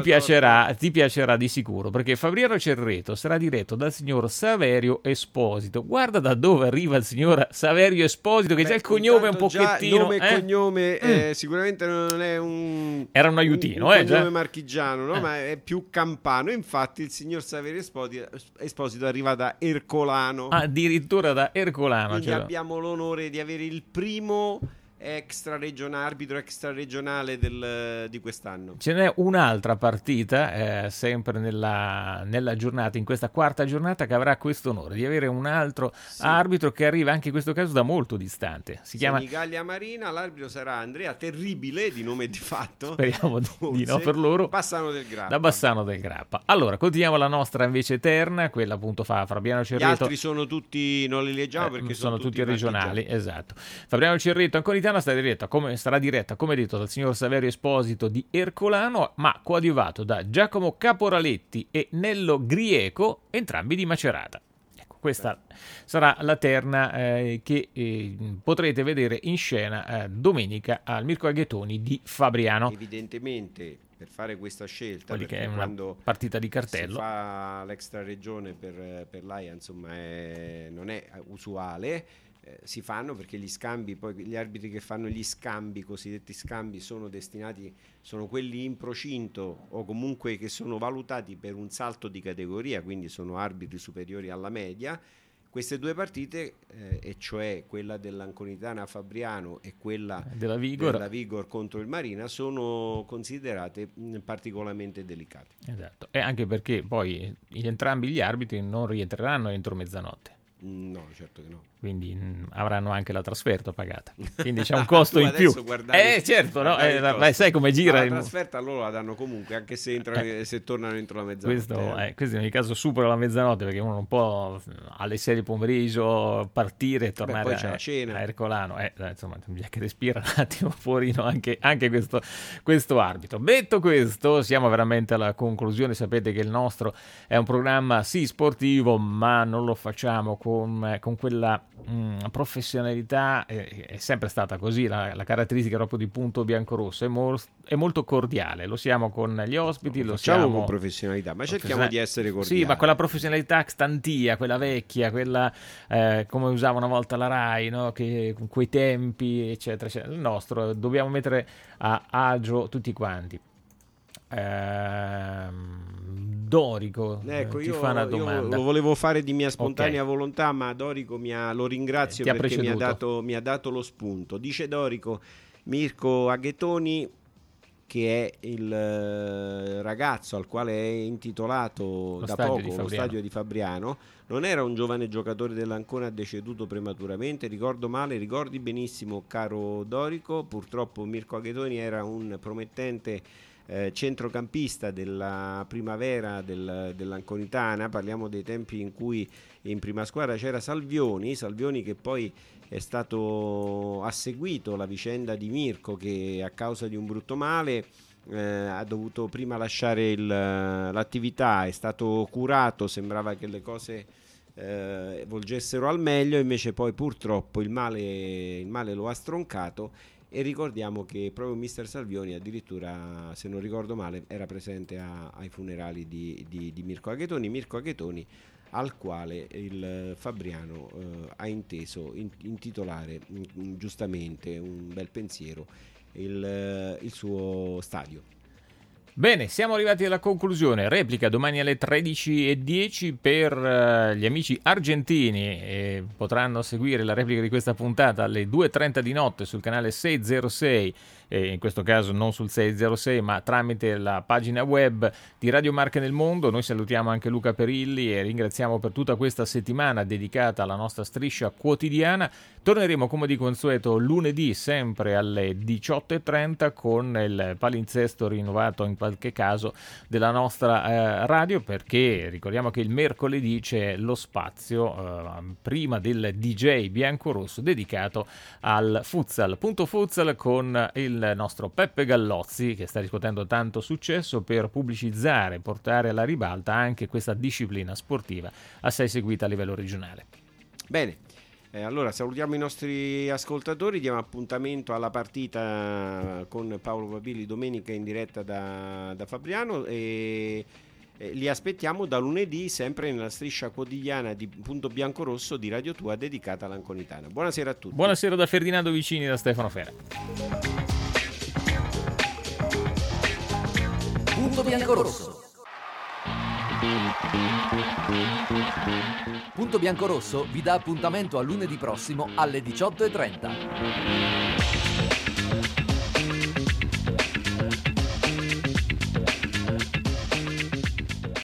S3: piacerà di sicuro, perché Fabriano Cerreto sarà diretto dal signor Saverio Esposito. Guarda da dove arriva il signor Saverio Esposito, che già il cognome è un pochettino
S4: nome e cognome sicuramente non è
S3: era un aiutino,
S4: un cognome marchigiano, no? Ma è più campano. Infatti il signor Saverio Esposito arriva da Ercolano.
S3: Addirittura da Ercolano.
S4: Quindi abbiamo l'onore di avere il primo arbitro extraregionale di quest'anno.
S3: Ce n'è un'altra partita, sempre nella giornata, in questa quarta giornata, che avrà questo onore di avere un altro arbitro che arriva anche in questo caso da molto distante. Si chiama
S4: Senigallia Marina, l'arbitro sarà Andrea Terribile, di nome e di fatto.
S3: Speriamo di no per loro. Da Bassano del Grappa. Allora, continuiamo la nostra invece terna, quella appunto fa Fabiano Cerreto.
S4: Gli altri sono tutti, non li leggiamo perché
S3: sono tutti regionali, esatto. Fabiano Cerreto, Anconitana sarà diretta, come detto, dal signor Saverio Esposito di Ercolano, ma coadiuvato da Giacomo Caporaletti e Nello Grieco, entrambi di Macerata. Ecco, questa sarà la terna che potrete vedere in scena domenica al Mirko Aghetoni di Fabriano.
S4: Evidentemente, per fare questa scelta,
S3: che è una partita di cartello,
S4: si fa l'extraregione per l'AIA, insomma, non è usuale. Si fanno perché gli scambi, poi gli arbitri che fanno gli scambi, cosiddetti scambi, sono quelli in procinto o comunque che sono valutati per un salto di categoria, quindi sono arbitri superiori alla media. Queste due partite, e cioè quella dell'Anconitana Fabriano e quella della Vigor contro il Marina, sono considerate particolarmente delicate.
S3: Esatto, e anche perché poi entrambi gli arbitri non rientreranno entro mezzanotte.
S4: No, certo che no.
S3: Quindi avranno anche la trasferta pagata. Quindi c'è un costo in più. Certo, no? Sai come gira.
S4: La trasferta loro la danno comunque, anche se tornano entro la mezzanotte.
S3: Questo in ogni caso supera la mezzanotte, perché uno non può alle 6 del pomeriggio partire e tornare
S4: poi c'è la cena.
S3: A Ercolano. Insomma, bisogna che respira un attimo fuori, no? Anche questo arbitro. Detto questo, siamo veramente alla conclusione. Sapete che il nostro è un programma sì sportivo, ma non lo facciamo con quella professionalità, è sempre stata così la caratteristica proprio di Punto Biancorosso, è molto cordiale, lo siamo con gli ospiti, lo
S4: facciamo
S3: siamo
S4: con professionalità, ma cerchiamo di essere cordiali.
S3: Sì, ma quella professionalità stantia, quella vecchia, quella come usava una volta la Rai, no? Che con quei tempi eccetera eccetera. Il nostro dobbiamo mettere a agio tutti quanti. Dorico ti fa una domanda.
S4: Io lo volevo fare di mia spontanea volontà, ma Dorico lo ringrazio perché mi ha dato lo spunto. Dice Dorico: Mirko Aghetoni, che è il ragazzo al quale è intitolato da poco lo stadio di Fabriano, non era un giovane giocatore dell'Ancona deceduto prematuramente? Ricordo male? Ricordi benissimo, caro Dorico. Purtroppo Mirko Aghetoni era un promettente centrocampista della primavera dell'Anconitana. Parliamo dei tempi in cui in prima squadra c'era Salvioni che poi ha seguito la vicenda di Mirko, che a causa di un brutto male ha dovuto prima lasciare l'attività, è stato curato, sembrava che le cose volgessero al meglio, invece poi purtroppo il male lo ha stroncato. E ricordiamo che proprio mister Salvioni addirittura, se non ricordo male, era presente ai funerali di Mirko Aghetoni, al quale il Fabriano ha inteso intitolare giustamente un bel pensiero il suo stadio.
S3: Bene, siamo arrivati alla conclusione. Replica domani alle 13:10 per gli amici argentini, potranno seguire la replica di questa puntata alle 2:30 di notte sul canale 606, in questo caso non sul 606 ma tramite la pagina web di Radio Marche nel Mondo. Noi salutiamo anche Luca Perilli e ringraziamo per tutta questa settimana dedicata alla nostra striscia quotidiana. Torneremo come di consueto lunedì sempre alle 18:30 con il palinsesto rinnovato in qualche caso della nostra radio, perché ricordiamo che il mercoledì c'è lo spazio prima del DJ biancorosso dedicato al futsal. Punto futsal con il nostro Peppe Gallozzi, che sta riscuotendo tanto successo per pubblicizzare, portare alla ribalta anche questa disciplina sportiva assai seguita a livello regionale.
S4: Bene. Allora salutiamo i nostri ascoltatori, diamo appuntamento alla partita con Paolo Papilli domenica in diretta da Fabriano e li aspettiamo da lunedì sempre nella striscia quotidiana di Punto Biancorosso di Radio Tua dedicata all'Anconitana. Buonasera a tutti.
S3: Buonasera da Ferdinando Vicini e da Stefano Fera.
S2: Punto Biancorosso. Punto Biancorosso vi dà appuntamento a lunedì prossimo alle 18:30.